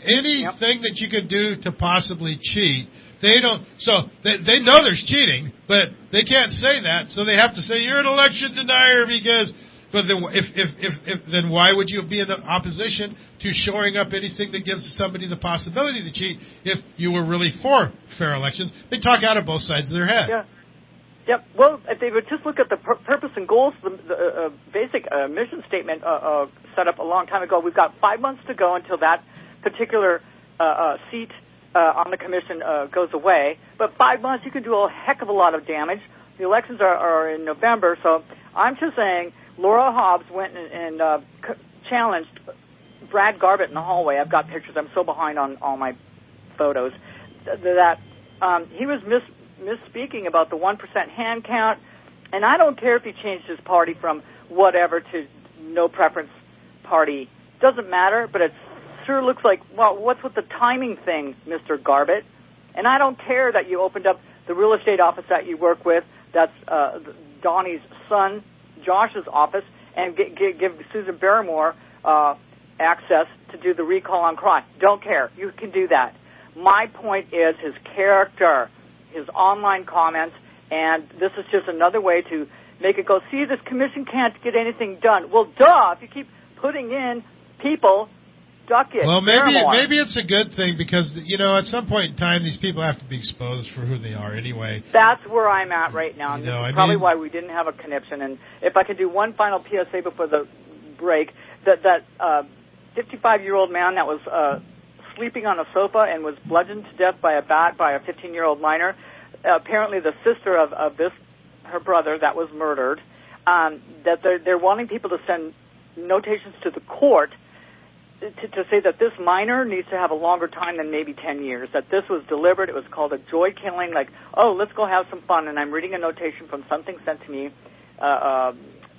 anything yep. that you could do to possibly cheat. They don't. So they, they know there's cheating, but they can't say that. So they have to say you're an election denier because. But then, if, if if if then why would you be in opposition to shoring up anything that gives somebody the possibility to cheat if you were really for fair elections? They talk out of both sides of their head. Yeah. Yep. Well, if they would just look at the pur- purpose and goals, the, the uh, basic uh, mission statement uh, uh, set up a long time ago. We've got five months to go until that particular uh, uh, seat uh, on the commission uh, goes away. But five months, you can do a heck of a lot of damage. The elections are, are in November, so I'm just saying Laura Hobbs went and, and uh, c- challenged Brad Garbutt in the hallway. I've got pictures. I'm so behind on all my photos. Th- that um, he was mis- misspeaking about the one percent hand count, and I don't care if he changed his party from whatever to no preference party. Doesn't matter, but it sure looks like, well, what's with the timing thing, Mister Garbutt? And I don't care that you opened up the real estate office that you work with, that's uh, Donnie's son, Josh's office, and g- g- give Susan Barrymore uh, access to do the recall on crime. Don't care. You can do that. My point is his character, his online comments, and this is just another way to make it go, see, this commission can't get anything done. Well, duh, if you keep putting in people, duck it. Well, maybe Barrymore. maybe it's a good thing because, you know, at some point in time, these people have to be exposed for who they are anity That's where I'm at right now. And you know, this is I probably mean, why we didn't have a connection. And if I could do one final P S A before the break, that that uh, fifty-five-year-old man that was uh, sleeping on a sofa and was bludgeoned to death by a bat by a fifteen-year-old minor, uh, apparently the sister of, of this, her brother that was murdered, um, that they're, they're wanting people to send notations to the court To, to say that this minor needs to have a longer time than maybe ten years, that this was deliberate, it was called a joy killing, like, oh, let's go have some fun. And I'm reading a notation from something sent to me uh, uh,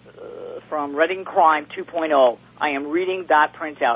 from Reading Crime two point oh. I am reading that printout.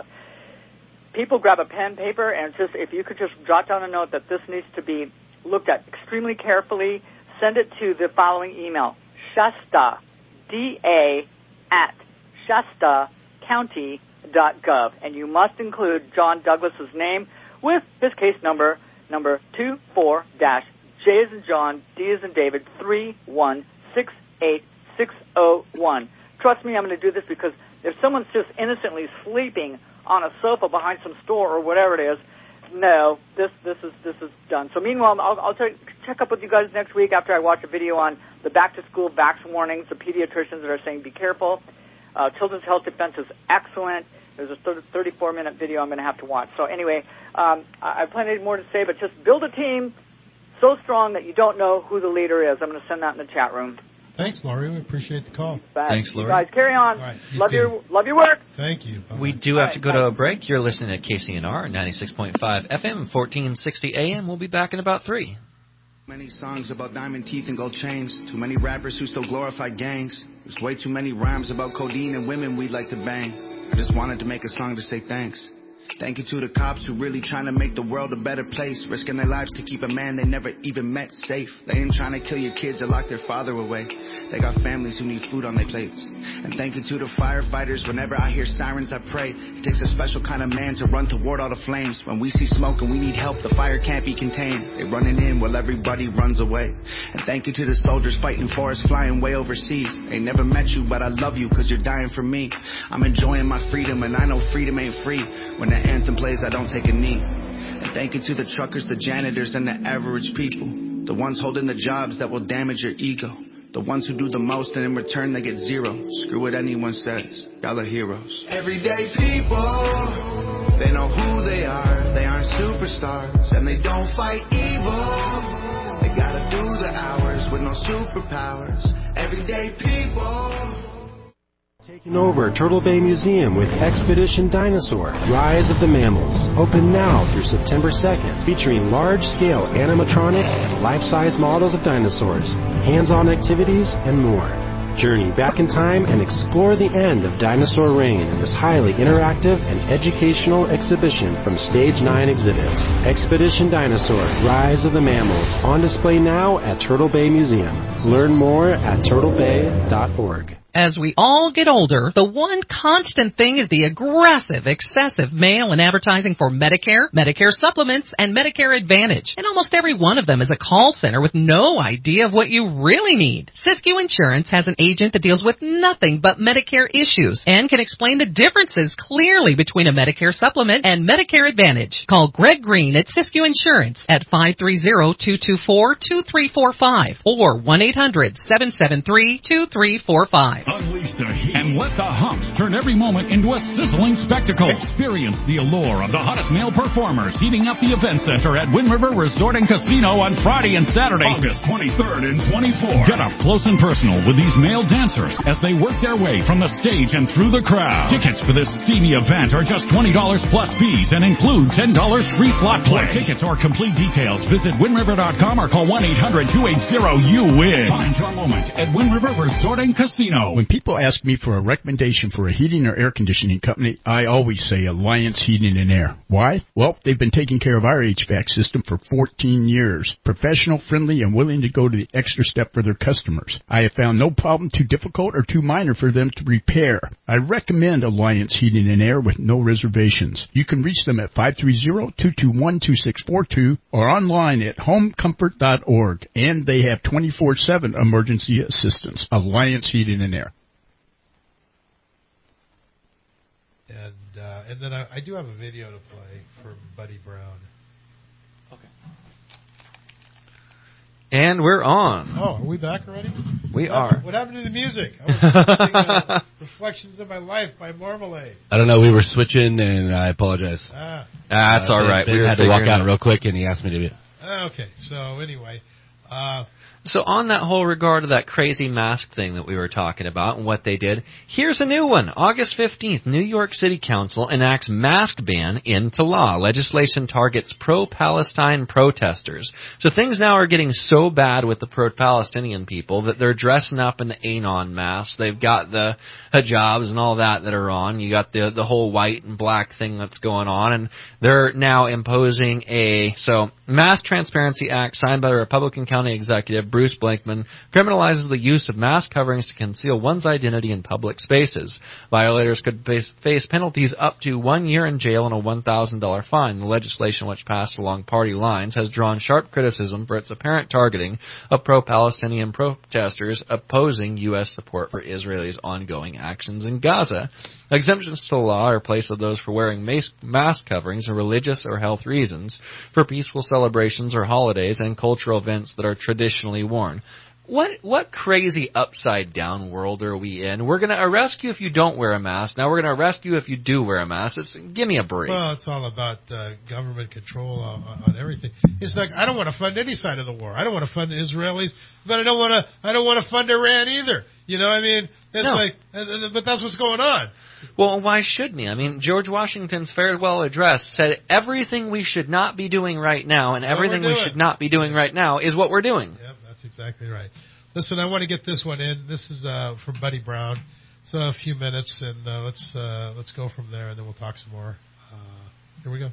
People grab a pen, paper, and just if you could just jot down a note that this needs to be looked at extremely carefully, send it to the following email, Shasta, D A at Shasta County dot gov, and you must include John Douglas's name with his case number, number two four dash J as in John, D as in David, three one six eight six zero one. Trust me, I'm going to do this because if someone's just innocently sleeping on a sofa behind some store or whatever it is, no, this this is this is done. So meanwhile, I'll, I'll check, check up with you guys next week after I watch a video on the back-to-school vax warnings, the pediatricians that are saying be careful. Uh, Children's Health Defense is excellent. There's a thirty-four minute video I'm going to have to watch. So anyway, um, I have plenty more to say, but just build a team so strong that you don't know who the leader is. I'm going to send that in the chat room. Thanks, Laurie. We appreciate the call. Bad. Thanks, Laurie. You guys, carry on. Right, you love too. your love your work. Thank you. Bye-bye. We do have All to go right, to bye. a break. You're listening to K C N R, ninety-six point five F M, fourteen sixty A M. We'll be back in about three. Many songs about diamond teeth and gold chains. Too many rappers who still glorify gangs. There's way too many rhymes about codeine and women we'd like to bang. I just wanted to make a song to say thanks. Thank you to the cops who really trying to make the world a better place, risking their lives to keep a man they never even met safe. They ain't trying to kill your kids or lock their father away. They got families who need food on their plates. And thank you to the firefighters. Whenever I hear sirens, I pray. It takes a special kind of man to run toward all the flames. When we see smoke and we need help, the fire can't be contained. They running in while everybody runs away. And thank you to the soldiers fighting for us, flying way overseas. Ain't never met you, but I love you cause you're dying for me. I'm enjoying my freedom and I know freedom ain't free. When the anthem plays, I don't take a knee. And thank you to the truckers, the janitors, and the average people. The ones holding the jobs that will damage your ego. The ones who do the most and in return they get zero. Screw what anyone says. Y'all are heroes. Everyday people, they know who they are. They aren't superstars and they don't fight evil. They gotta do the hours with no superpowers. Everyday people. Taking over Turtle Bay Museum with Expedition Dinosaur, Rise of the Mammals. Open now through September second, featuring large-scale animatronics and life-size models of dinosaurs, hands-on activities, and more. Journey back in time and explore the end of dinosaur reign in this highly interactive and educational exhibition from Stage nine Exhibits. Expedition Dinosaur, Rise of the Mammals, on display now at Turtle Bay Museum. Learn more at turtle bay dot org. As we all get older, the one constant thing is the aggressive, excessive mail and advertising for Medicare, Medicare supplements, and Medicare Advantage. And almost every one of them is a call center with no idea of what you really need. Siskiyou Insurance has an agent that deals with nothing but Medicare issues and can explain the differences clearly between a Medicare supplement and Medicare Advantage. Call Greg Green at Siskiyou Insurance at five three zero, two two four, two three four five or one eight hundred, seven seven three, two three four five. Unleash the heat and let the humps turn every moment into a sizzling spectacle. Experience the allure of the hottest male performers heating up the event center at Wind River Resort and Casino on Friday and Saturday, August twenty-third and twenty-fourth. Get up close and personal with these male dancers as they work their way from the stage and through the crowd. Tickets for this steamy event are just twenty dollars plus fees and include ten dollars free slot play. For tickets or complete details, visit wind river dot com or call one eight hundred, two eight zero, U W I N. Find your moment at Wind River Resort and Casino. When people ask me for a recommendation for a heating or air conditioning company, I always say Alliance Heating and Air. Why? Well, they've been taking care of our H V A C system for fourteen years. Professional, friendly, and willing to go to the extra step for their customers. I have found no problem too difficult or too minor for them to repair. I recommend Alliance Heating and Air with no reservations. You can reach them at five three zero, two two one, two six four two or online at home comfort dot org. And they have twenty-four seven emergency assistance. Alliance Heating and Air. And uh, and then I, I do have a video to play from Buddy Brown. Okay. And we're on. Oh, are we back already? We what are. Happened, what happened to the music? I was listening to Reflections of My Life by Marmalade. I don't know. We were switching, and I apologize. Ah. Ah, that's uh, all right. Ben, We were had to walk figuring out it. real quick, and he asked me to do it. Ah, okay, so anyway. Uh, So on that whole regard of that crazy mask thing that we were talking about and what they did, here's a new one. August fifteenth, New York City Council enacts mask ban into law. Legislation targets pro-Palestine protesters. So things now are getting so bad with the pro-Palestinian people that they're dressing up in the Anon masks. They've got the hijabs and all that that are on. You got the the whole white and black thing that's going on, and they're now imposing a so Mass Transparency Act signed by the Republican County Executive Bruce Blankman criminalizes the use of mask coverings to conceal one's identity in public spaces. Violators could face, face penalties up to one year in jail and a one thousand dollars fine. The legislation, which passed along party lines, has drawn sharp criticism for its apparent targeting of pro-Palestinian protesters opposing U S support for Israel's ongoing actions in Gaza. Exemptions to the law are placed on those for wearing mask coverings for religious or health reasons, for peaceful celebrations or holidays, and cultural events that are traditionally worn. What what crazy upside down world are we in? We're going to arrest you if you don't wear a mask. Now we're going to arrest you if you do wear a mask. It's, give me a break. Well, it's all about uh, government control on, on everything. It's like I don't want to fund any side of the war. I don't want to fund the Israelis, but I don't want to. I don't want to fund Iran either. You know what I mean? It's No. like, uh, but that's what's going on. Well, why should me? I mean, George Washington's farewell address said everything we should not be doing right now and everything we doing. should not be doing right now is what we're doing. Yep, that's exactly right. Listen, I want to get this one in. This is uh, from Buddy Brown. So a few minutes, and uh, let's uh, let's go from there, and then we'll talk some more. Uh, here we go.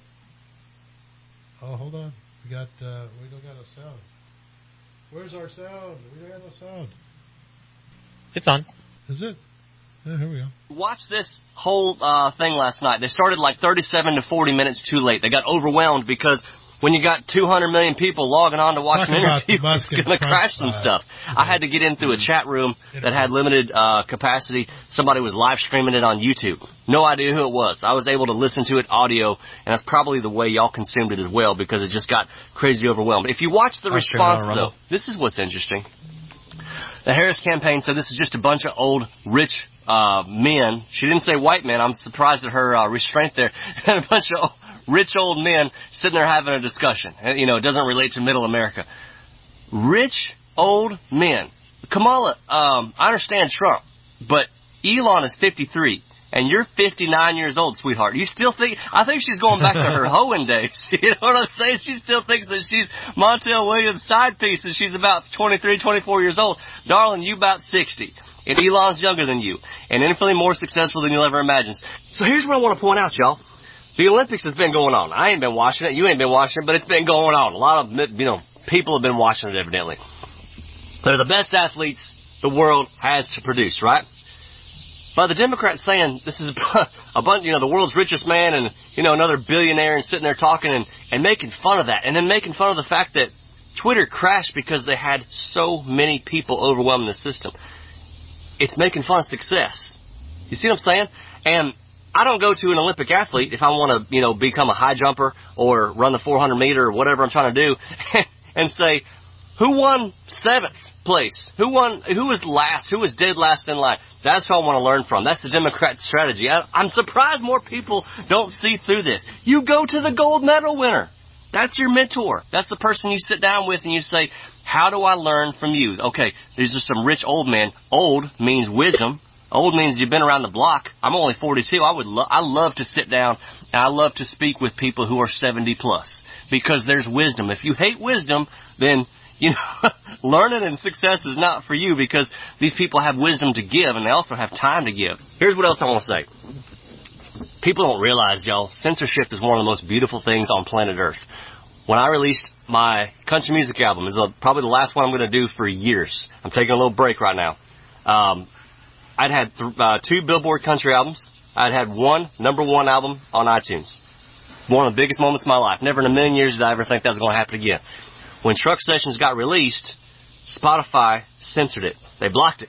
Oh, hold on. We got uh, we don't got no sound. Where's our sound? We don't got no sound. It's on. Is it? Yeah, here we go. Watched this whole uh, thing last night. They started like thirty-seven to forty minutes too late. They got overwhelmed because when you got two hundred million people logging on to watch Talk an about interview, the Musk it's and going to Trump, crash some uh, stuff. I had to get in through a chat room that had limited uh, capacity. Somebody was live streaming it on YouTube. No idea who it was. I was able to listen to it audio, and that's probably the way y'all consumed it as well because it just got crazy overwhelmed. If you watch the I'll stream it response, on though, Rumble. this is what's interesting. The Harris campaign said this is just a bunch of old, rich uh, men. She didn't say white men. I'm surprised at her uh, restraint there. And a bunch of rich old men sitting there having a discussion. And, you know, it doesn't relate to middle America. Rich old men. Kamala, um, I understand Trump, but Elon is fifty-three. And you're fifty-nine years old, sweetheart. You still think, I think she's going back to her hoeing days. You know what I'm saying? She still thinks that she's Montel Williams' side piece and she's about twenty-three, twenty-four years old. Darling, you about sixty. And Elon's younger than you. And infinitely more successful than you'll ever imagine. So here's what I want to point out, y'all. The Olympics has been going on. I ain't been watching it. You ain't been watching it, but it's been going on. A lot of, you know, people have been watching it, evidently. They're the best athletes the world has to produce, right? by the Democrats saying this is a bunch, you know, the world's richest man and, you know, another billionaire and sitting there talking and, and making fun of that. And then making fun of the fact that Twitter crashed because they had so many people overwhelming the system. It's making fun of success. You see what I'm saying? And I don't go to an Olympic athlete if I want to, you know, become a high jumper or run the four hundred meter or whatever I'm trying to do and say, who won seventh place? Who won? Who was last? Who was dead last in line? That's who I want to learn from. That's the Democrat strategy. I, I'm surprised more people don't see through this. You go to the gold medal winner. That's your mentor. That's the person you sit down with and you say, how do I learn from you? Okay, these are some rich old men. Old means wisdom. Old means you've been around the block. I'm only forty-two. I would lo- I love to sit down and I love to speak with people who are seventy plus because there's wisdom. If you hate wisdom, then, you know, learning and success is not for you because these people have wisdom to give and they also have time to give. Here's what else I want to say. People don't realize, y'all, censorship is one of the most beautiful things on planet Earth. When I released my country music album, is probably the last one I'm going to do for years. I'm taking a little break right now. Um, I'd had th- uh, two Billboard country albums. I'd had one number one album on iTunes. One of the biggest moments of my life. Never in a million years did I ever think that was going to happen again. When Truck Sessions got released, Spotify censored it. They blocked it.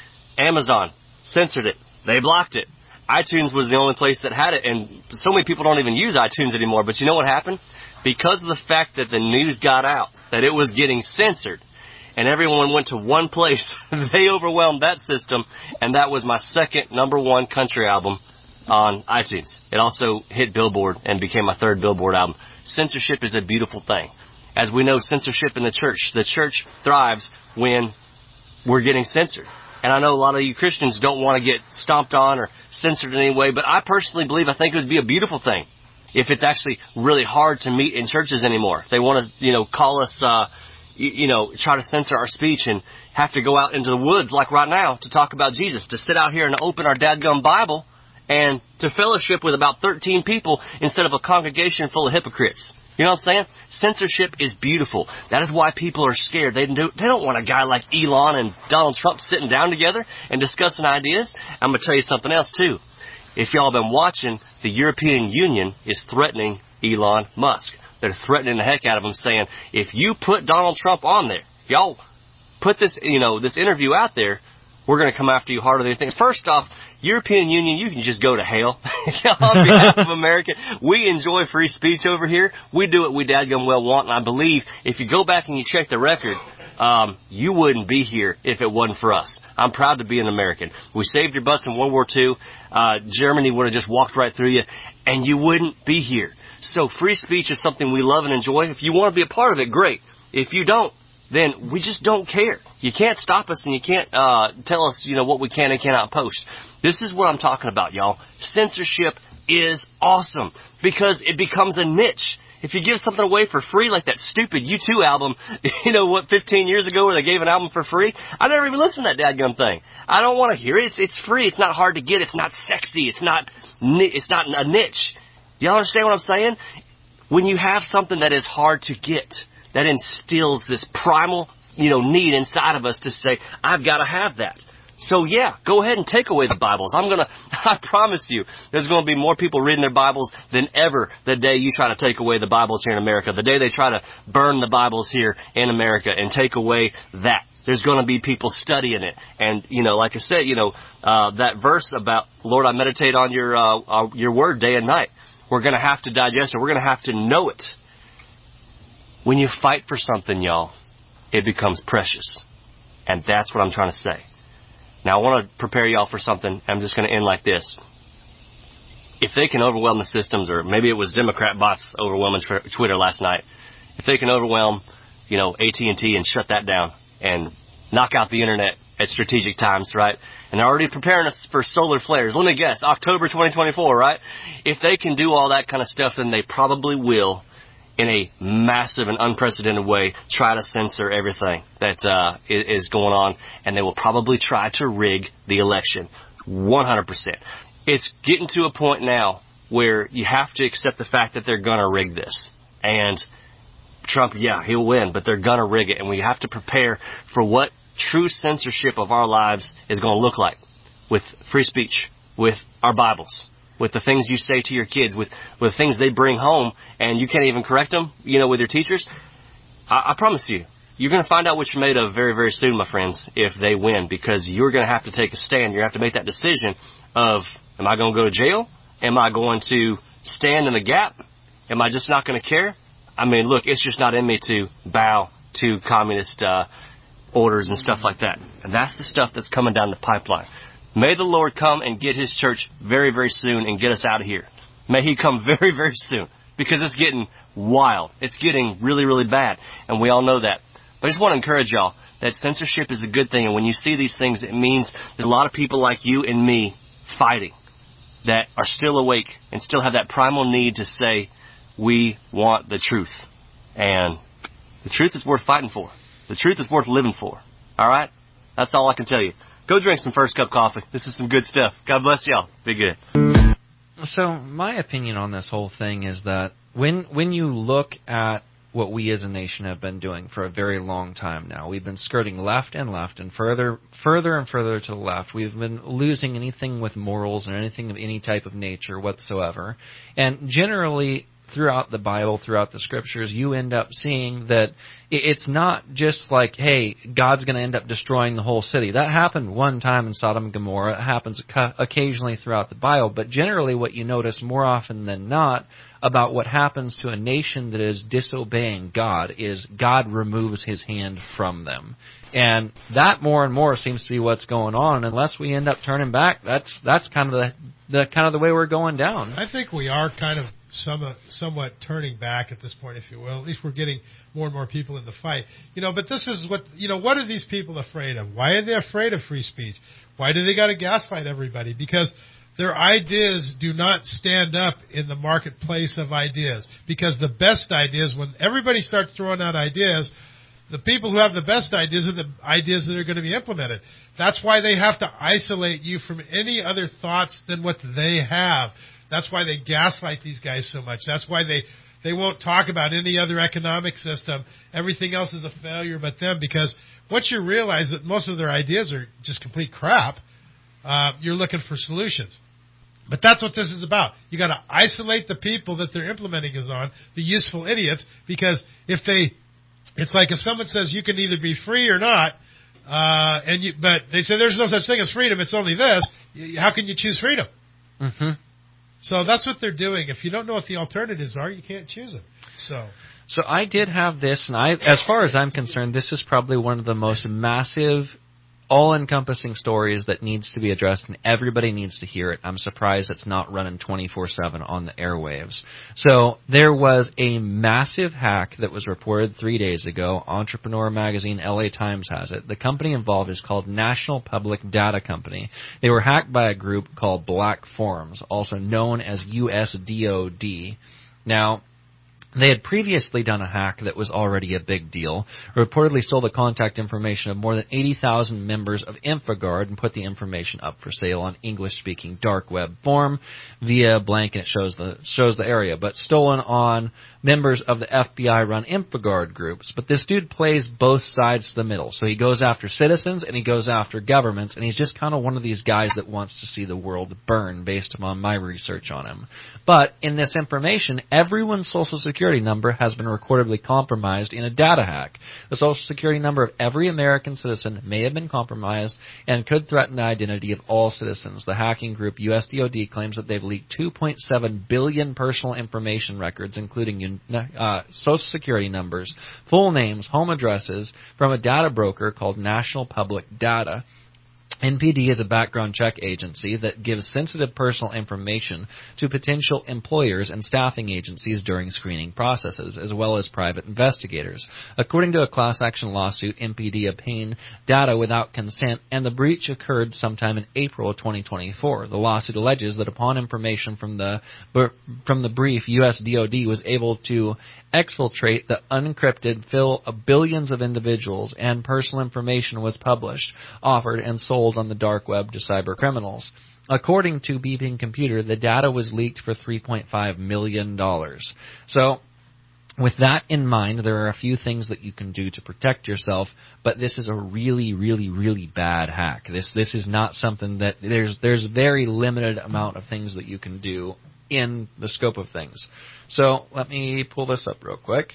Amazon censored it. They blocked it. iTunes was the only place that had it, and so many people don't even use iTunes anymore. But you know what happened? Because of the fact that the news got out, that it was getting censored, and everyone went to one place, they overwhelmed that system, and that was my second number one country album on iTunes. It also hit Billboard and became my third Billboard album. Censorship is a beautiful thing. As we know, censorship in the church, the church thrives when we're getting censored. And I know a lot of you Christians don't want to get stomped on or censored in any way, but I personally believe, I think it would be a beautiful thing if it's actually really hard to meet in churches anymore. If they want to, you know, call us, uh, you, you know, try to censor our speech and have to go out into the woods like right now to talk about Jesus, to sit out here and open our dadgum Bible and to fellowship with about thirteen people instead of a congregation full of hypocrites. You know what I'm saying? Censorship is beautiful. That is why people are scared. They don't, they don't want a guy like Elon and Donald Trump sitting down together and discussing ideas. I'm going to tell you something else, too. If y'all have been watching, the European Union is threatening Elon Musk. They're threatening the heck out of him, saying, if you put Donald Trump on there, if y'all put this, you know, this interview out there, we're going to come after you harder than anything. First off, European Union, you can just go to hell. On behalf of America, we enjoy free speech over here. We do what we dadgum well want, and I believe if you go back and you check the record, um, you wouldn't be here if it wasn't for us. I'm proud to be an American. We saved your butts in World War Two. Uh, Germany would have just walked right through you, and you wouldn't be here. So free speech is something we love and enjoy. If you want to be a part of it, great. If you don't, then we just don't care. You can't stop us and you can't uh, tell us, you know, what we can and cannot post. This is what I'm talking about, y'all. Censorship is awesome because it becomes a niche. If you give something away for free, like that stupid U two album, you know, what, fifteen years ago where they gave an album for free? I never even listened to that dadgum thing. I don't want to hear it. It's, it's free. It's not hard to get. It's not sexy. It's not, it's not a niche. Do y'all understand what I'm saying? When you have something that is hard to get, that instills this primal, you know, need inside of us to say, I've got to have that. So yeah, go ahead and take away the Bibles. I'm gonna, I promise you, there's gonna be more people reading their Bibles than ever the day you try to take away the Bibles here in America. The day they try to burn the Bibles here in America and take away that. There's gonna be people studying it. And, you know, like I said, you know, uh, that verse about, Lord, I meditate on your, uh, uh, your word day and night. We're gonna have to digest it. We're gonna have to know it. When you fight for something, y'all, it becomes precious. And that's what I'm trying to say. Now, I want to prepare y'all for something. I'm just going to end like this. If they can overwhelm the systems, or maybe it was Democrat bots overwhelming tr- Twitter last night, if they can overwhelm, you know, A T and T and shut that down and knock out the Internet at strategic times, right? And they're already preparing us for solar flares. Let me guess, October twenty twenty-four, right? If they can do all that kind of stuff, then they probably will, in a massive and unprecedented way, try to censor everything that uh, is going on, and they will probably try to rig the election. one hundred percent. It's getting to a point now where you have to accept the fact that they're going to rig this. And Trump, yeah, he'll win, but they're going to rig it, and we have to prepare for what true censorship of our lives is going to look like. with free speech, with our Bibles, with the things you say to your kids, with, with things they bring home, and you can't even correct them, you know, with your teachers, I, I promise you, you're going to find out what you're made of very, very soon, my friends, if they win, because you're going to have to take a stand. You're going to have to make that decision of, am I going to go to jail? Am I going to stand in the gap? Am I just not going to care? I mean, look, it's just not in me to bow to communist uh, orders and stuff like that. And that's the stuff that's coming down the pipeline. May the Lord come and get His church very, very soon and get us out of here. May He come very, very soon, because it's getting wild. It's getting really, really bad, and we all know that. But I just want to encourage y'all that censorship is a good thing, and when you see these things, it means there's a lot of people like you and me fighting that are still awake and still have that primal need to say, we want the truth. And the truth is worth fighting for. The truth is worth living for. All right? That's all I can tell you. Go drink some First Cup coffee. This is some good stuff. God bless y'all. Be good. So my opinion on this whole thing is that when when you look at what we as a nation have been doing for a very long time now, we've been skirting left and left and further further and further to the left. We've been losing anything with morals or anything of any type of nature whatsoever. And generally, throughout the Bible, throughout the Scriptures, you end up seeing that it's not just like, hey, God's going to end up destroying the whole city. That happened one time in Sodom and Gomorrah. It happens occasionally throughout the Bible. But generally what you notice more often than not about what happens to a nation that is disobeying God is God removes His hand from them. And that more and more seems to be what's going on. Unless we end up turning back, that's that's kind of the, the kind of the way we're going down. I think we are kind of somewhat, somewhat turning back at this point, if you will. At least we're getting more and more people in the fight. You know, but this is what, you know, what are these people afraid of? Why are they afraid of free speech? Why do they got to gaslight everybody? Because their ideas do not stand up in the marketplace of ideas. Because the best ideas, when everybody starts throwing out ideas, the people who have the best ideas are the ideas that are going to be implemented. That's why they have to isolate you from any other thoughts than what they have. That's why they gaslight these guys so much. That's why they, they won't talk about any other economic system. Everything else is a failure but them, because once you realize that most of their ideas are just complete crap, uh, you're looking for solutions. But that's what this is about. You got to isolate the people that they're implementing is on, the useful idiots, because if they, it's like if someone says you can either be free or not, uh, and you, but they say there's no such thing as freedom, it's only this, how can you choose freedom? Mm-hmm. So that's what they're doing. If you don't know what the alternatives are, you can't choose them. So, so I did have this, and I, as far as I'm concerned, this is probably one of the most massive, all-encompassing stories that needs to be addressed, and everybody needs to hear it. I'm surprised it's not running twenty-four seven on the airwaves. So there was a massive hack that was reported three days ago. Entrepreneur Magazine, L A Times has it. The company involved is called National Public Data Company. They were hacked by a group called Black Forums, also known as U S D O D. Now, they had previously done a hack that was already a big deal, reportedly stole the contact information of more than eighty thousand members of InfoGuard and put the information up for sale on English-speaking dark web forum via blank, and it shows the shows the area, but stolen on members of the F B I-run InfoGuard groups. But this dude plays both sides to the middle. So he goes after citizens and he goes after governments, and he's just kind of one of these guys that wants to see the world burn based upon my research on him. But in this information, everyone's Social Security number has been recordedly compromised in a data hack. The Social Security number of every American citizen may have been compromised and could threaten the identity of all citizens. The hacking group U S D O D claims that they've leaked two point seven billion personal information records, including uh, Social Security numbers, full names, home addresses, from a data broker called National Public Data. N P D is a background check agency that gives sensitive personal information to potential employers and staffing agencies during screening processes, as well as private investigators. According to a class action lawsuit, N P D obtained data without consent, and the breach occurred sometime in April of twenty twenty-four. The lawsuit alleges that upon information from the from the brief, U S D O D was able to exfiltrate the unencrypted fill of billions of individuals, and personal information was published, offered, and sold on the dark web to cyber criminals. According to Beeping Computer, the data was leaked for three point five million dollars. So, with that in mind, there are a few things that you can do to protect yourself, but this is a really, really, really bad hack. This this is not something that there's there's very limited amount of things that you can do in the scope of things. So let me pull this up real quick.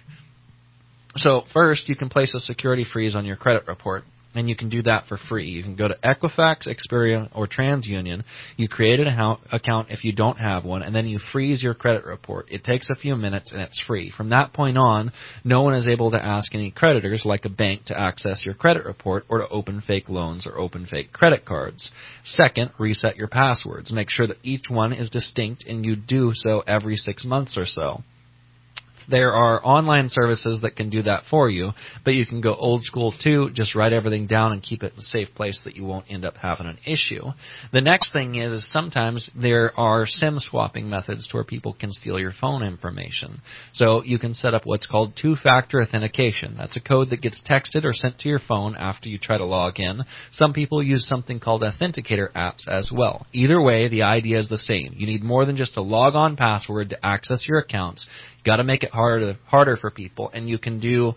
So first, you can place a security freeze on your credit report. And you can do that for free. You can go to Equifax, Experian, or TransUnion. You create an account if you don't have one, and then you freeze your credit report. It takes a few minutes, and it's free. From that point on, no one is able to ask any creditors, like a bank, to access your credit report or to open fake loans or open fake credit cards. Second, reset your passwords. Make sure that each one is distinct, and you do so every six months or so. There are online services that can do that for you, but you can go old school too, just write everything down and keep it in a safe place that you won't end up having an issue. The next thing is, is sometimes there are SIM swapping methods to where people can steal your phone information. So you can set up what's called two-factor authentication. That's a code that gets texted or sent to your phone after you try to log in. Some people use something called authenticator apps as well. Either way, the idea is the same. You need more than just a log-on password to access your accounts. Got to make it harder harder for people, and you can do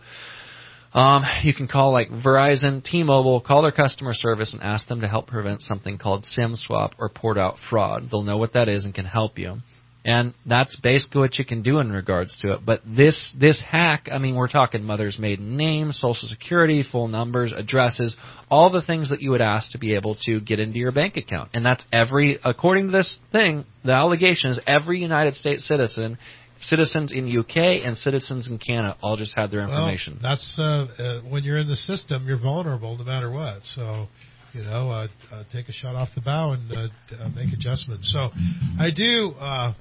um, you can call like Verizon, T-Mobile, call their customer service and ask them to help prevent something called SIM swap or port out fraud. They'll know what that is and can help you. And that's basically what you can do in regards to it. But this this hack, I mean, we're talking mother's maiden name, social security, full numbers, addresses, all the things that you would ask to be able to get into your bank account. And that's every, according to this thing, the allegation is every United States citizen, citizens in U K and citizens in Canada all just had their information. Well, that's uh, uh, when you're in the system, you're vulnerable no matter what. So, you know, uh, uh, take a shot off the bow and uh, uh, make adjustments. So, I do, uh,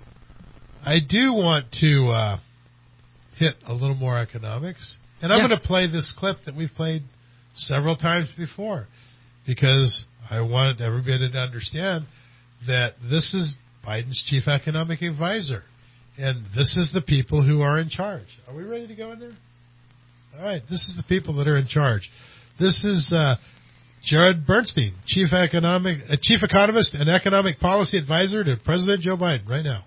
I do want to uh, hit a little more economics, and I'm yeah. going to play this clip that we've played several times before because I wanted everybody to understand that this is Biden's chief economic advisor. And this is the people who are in charge. Are we ready to go in there? All right. This is the people that are in charge. This is uh, Jared Bernstein, chief economic, uh, chief economist and economic policy advisor to President Joe Biden right now.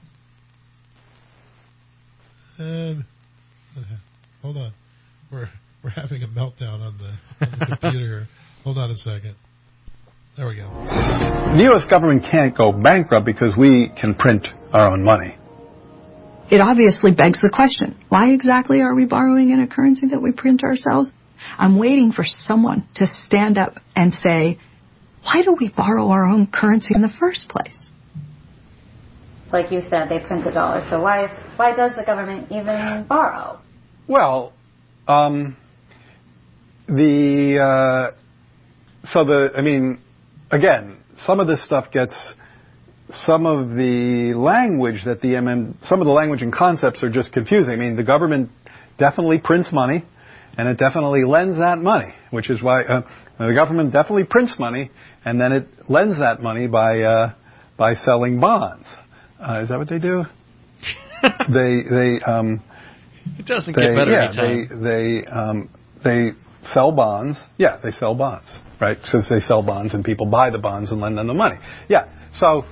And uh, hold on, we're we're having a meltdown on the, on the computer. Hold on a second. There we go. The U S government can't go bankrupt because we can print our own money. It obviously begs the question, why exactly are we borrowing in a currency that we print ourselves? I'm waiting for someone to stand up and say, why do we borrow our own currency in the first place? Like you said, they print the dollar, so why why does the government even borrow? Well, um, the, uh, so the, I mean, again, some of this stuff gets... Some of the language that the M M, some of the language and concepts are just confusing. I mean, the government definitely prints money, and it definitely lends that money, which is why uh, the government definitely prints money, and then it lends that money by uh, by selling bonds. Uh, is that what they do? they they um, it doesn't they, get better yeah, anytime. They they um, they sell bonds. Yeah, they sell bonds, right? Since they sell bonds, and people buy the bonds and lend them the money. Yeah, so.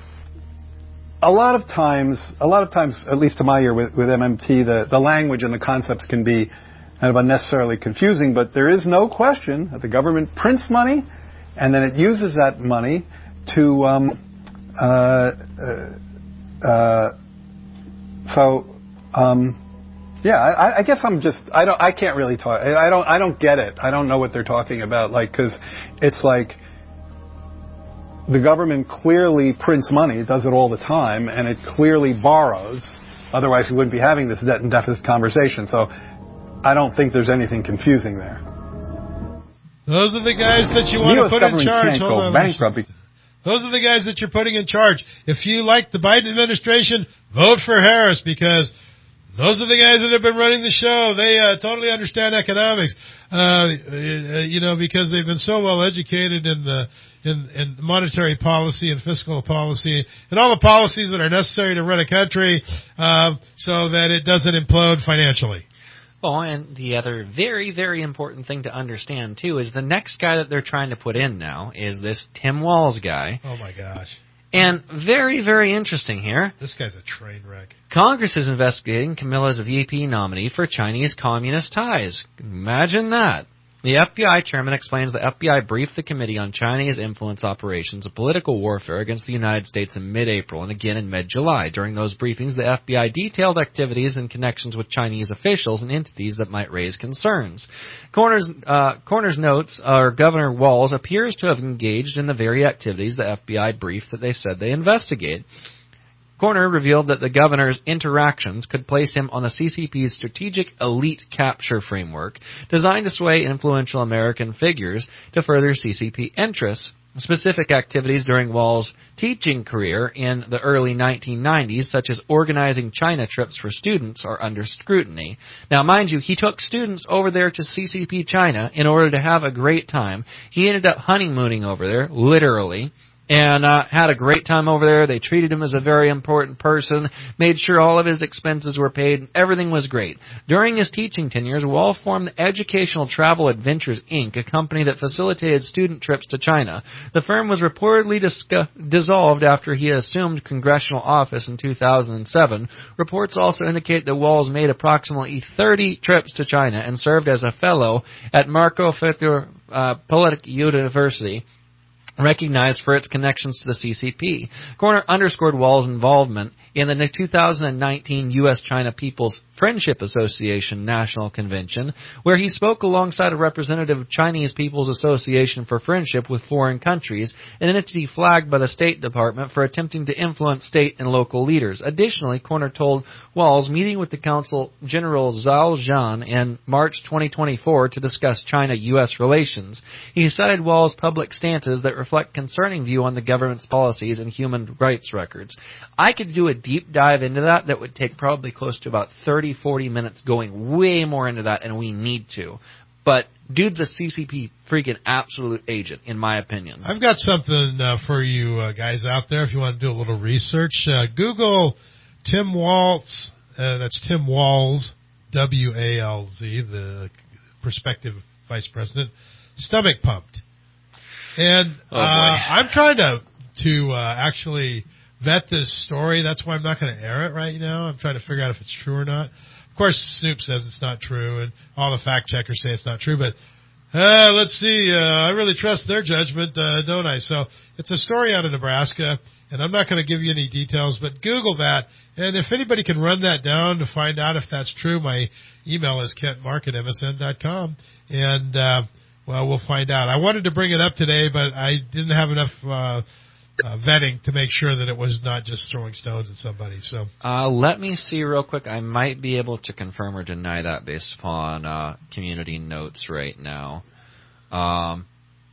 A lot of times, a lot of times, at least to my ear with, with M M T, the, the language and the concepts can be kind of unnecessarily confusing, but there is no question that the government prints money and then it uses that money to, um, uh, uh, uh, so, um, yeah, I, I guess I'm just, I don't, I can't really talk, I don't, I don't get it. I don't know what they're talking about, like, cause it's like, the government clearly prints money, it does it all the time, and it clearly borrows. Otherwise, we wouldn't be having this debt and deficit conversation. So I don't think there's anything confusing there. Those are the guys that you want the to put in charge. Can't Hold go on. bankrupt. Those are the guys that you're putting in charge. If you like the Biden administration, vote for Harris because those are the guys that have been running the show. They uh, totally understand economics, uh, you know, because they've been so well educated in the in, in monetary policy and fiscal policy and all the policies that are necessary to run a country uh, so that it doesn't implode financially. Oh, and the other very, very important thing to understand, too, is the next guy that they're trying to put in now is this Tim Walz guy. Oh, my gosh. And very, very interesting here. This guy's a train wreck. Congress is investigating Camilla's V P nominee for Chinese communist ties. Imagine that. The F B I chairman explains the F B I briefed the committee on Chinese influence operations of political warfare against the United States in mid-April and again in mid-July. During those briefings, the F B I detailed activities and connections with Chinese officials and entities that might raise concerns. Corners, uh, Corners notes, uh, Governor Walz appears to have engaged in the very activities the F B I briefed that they said they investigate. Corner revealed that the governor's interactions could place him on the C C P's strategic elite capture framework designed to sway influential American figures to further C C P interests. Specific activities during Wall's teaching career in the early nineteen nineties, such as organizing China trips for students, are under scrutiny. Now, mind you, he took students over there to C C P China in order to have a great time. He ended up honeymooning over there, literally. And uh, had a great time over there. They treated him as a very important person, made sure all of his expenses were paid, and everything was great. During his teaching tenures, Wall formed the Educational Travel Adventures, Incorporated, a company that facilitated student trips to China. The firm was reportedly discu- dissolved after he assumed congressional office in two thousand seven. Reports also indicate that Walls made approximately thirty trips to China and served as a fellow at Marco Fitter uh, Politic University, recognized for its connections to the C C P. Corner underscored Wall's involvement in the two thousand nineteen U S China People's Friendship Association National Convention, where he spoke alongside a representative of Chinese People's Association for Friendship with Foreign Countries, an entity flagged by the State Department for attempting to influence state and local leaders. Additionally, Corner told Walls meeting with the Consul General Zhao Zhan in March twenty twenty-four to discuss China-U S relations. He cited Walls' public stances that reflect concerning view on the government's policies and human rights records. I could do a deep dive into that that would take probably close to about thirty, forty minutes going way more into that, and we need to. But dude's a C C P freaking absolute agent, in my opinion. I've got something uh, for you uh, guys out there if you want to do a little research. Uh, Google Tim Walz, uh, that's Tim Walz, W A L Z, the prospective vice president, stomach pumped. And oh, uh, I'm trying to to uh, actually vet this story. That's why I'm not going to air it right now. I'm trying to figure out if it's true or not. Of course, Snoop says it's not true, and all the fact checkers say it's not true. But uh, let's see. Uh, I really trust their judgment, uh, don't I? So it's a story out of Nebraska, and I'm not going to give you any details, but Google that. And if anybody can run that down to find out if that's true, my email is kentmark at m s n dot com, and uh, well, we'll find out. I wanted to bring it up today, but I didn't have enough uh, uh, vetting to make sure that it was not just throwing stones at somebody. So, uh, let me see real quick. I might be able to confirm or deny that based upon uh, community notes right now. Um,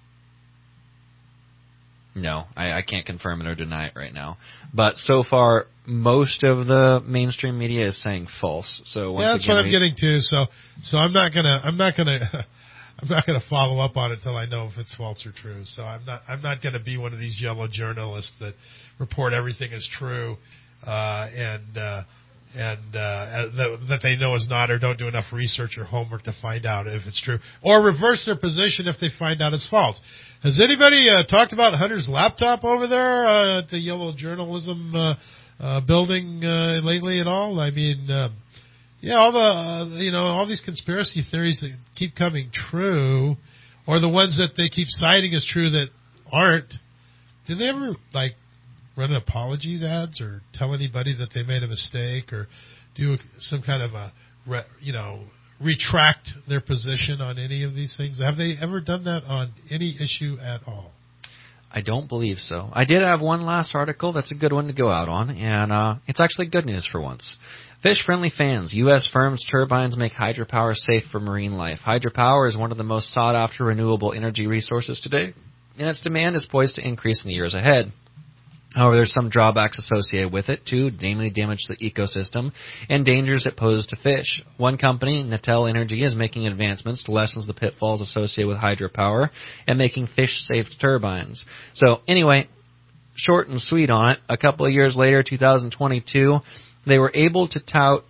no, I, I can't confirm it or deny it right now. But so far, most of the mainstream media is saying false. So once yeah, that's again, what I'm we, getting to. So, so I'm not gonna, I'm not gonna. I'm not going to follow up on it until I know if it's false or true. So I'm not I'm not going to be one of these yellow journalists that report everything as true uh, and uh, and uh, that, that they know is not, or don't do enough research or homework to find out if it's true, or reverse their position if they find out it's false. Has anybody uh, talked about Hunter's laptop over there uh, at the Yellow Journalism uh, uh, building uh, lately at all? I mean. Uh, Yeah, all the uh, you know all these conspiracy theories that keep coming true, or the ones that they keep citing as true that aren't. Did they ever like run apology ads or tell anybody that they made a mistake or do some kind of a re, you know retract their position on any of these things? Have they ever done that on any issue at all? I don't believe so. I did have one last article that's a good one to go out on, and uh, it's actually good news for once. Fish-friendly fans. U S firms' turbines make hydropower safe for marine life. Hydropower is one of the most sought-after renewable energy resources today, and its demand is poised to increase in the years ahead. However, there's some drawbacks associated with it, too, namely damage to the ecosystem and dangers it poses to fish. One company, Natel Energy, is making advancements to lessen the pitfalls associated with hydropower and making fish-safe turbines. So, anyway, short and sweet on it, a couple of years later, two thousand twenty-two, they were able to tout that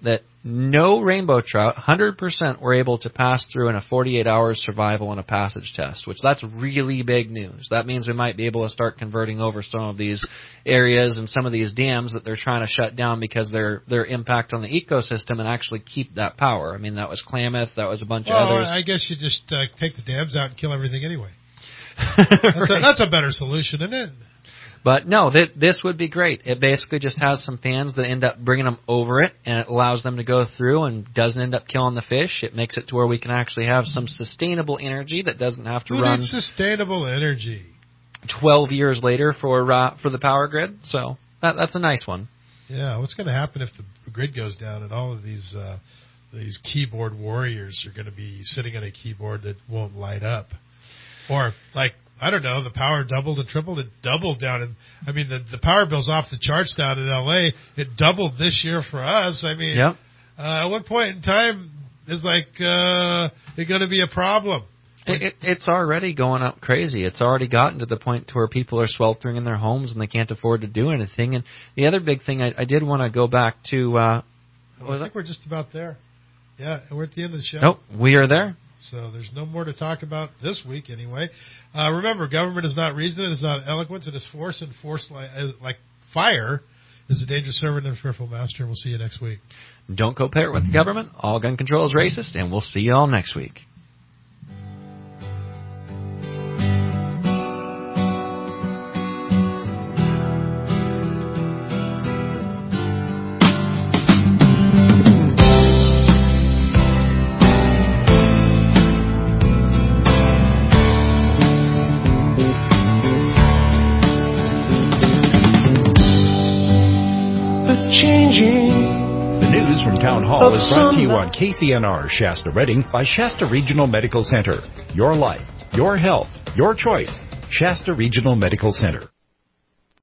no rainbow trout, one hundred percent were able to pass through in a forty-eight hours survival in a passage test, which that's really big news. That means we might be able to start converting over some of these areas and some of these dams that they're trying to shut down because their their impact on the ecosystem and actually keep that power. I mean, that was Klamath, that was a bunch well, of others. I guess you just uh, take the dams out and kill everything anyway. That's, right. a, that's a better solution, isn't it? But no, th- this would be great. It basically just has some fans that end up bringing them over it, and it allows them to go through and doesn't end up killing the fish. It makes it to where we can actually have some sustainable energy that doesn't have to Who run needs sustainable energy twelve years later for uh, for the power grid. So that, that's a nice one. Yeah, what's going to happen if the grid goes down and all of these uh, these keyboard warriors are going to be sitting at a keyboard that won't light up? Or, like, I don't know, the power doubled and tripled. It doubled down. And I mean, the, the power bill's off the charts down in L A. It doubled this year for us. I mean, yep. uh, at what point in time is, like, uh, it going to be a problem? It, it, it's already going up crazy. It's already gotten to the point to where people are sweltering in their homes and they can't afford to do anything. And the other big thing, I, I did want to go back to... Uh, well, I think we're just about there. Yeah, we're at the end of the show. Nope, we are there. So there's no more to talk about this week anyway. Uh, remember, government is not reason, it is not eloquence, it is force, and force like, like fire is a dangerous servant and a fearful master, and we'll see you next week. Don't co-parent with the government. All gun control is racist, and we'll see you all next week. The news from Town Hall is brought to you on K C N R Shasta Redding by Shasta Regional Medical Center. Your life, your health, your choice. Shasta Regional Medical Center.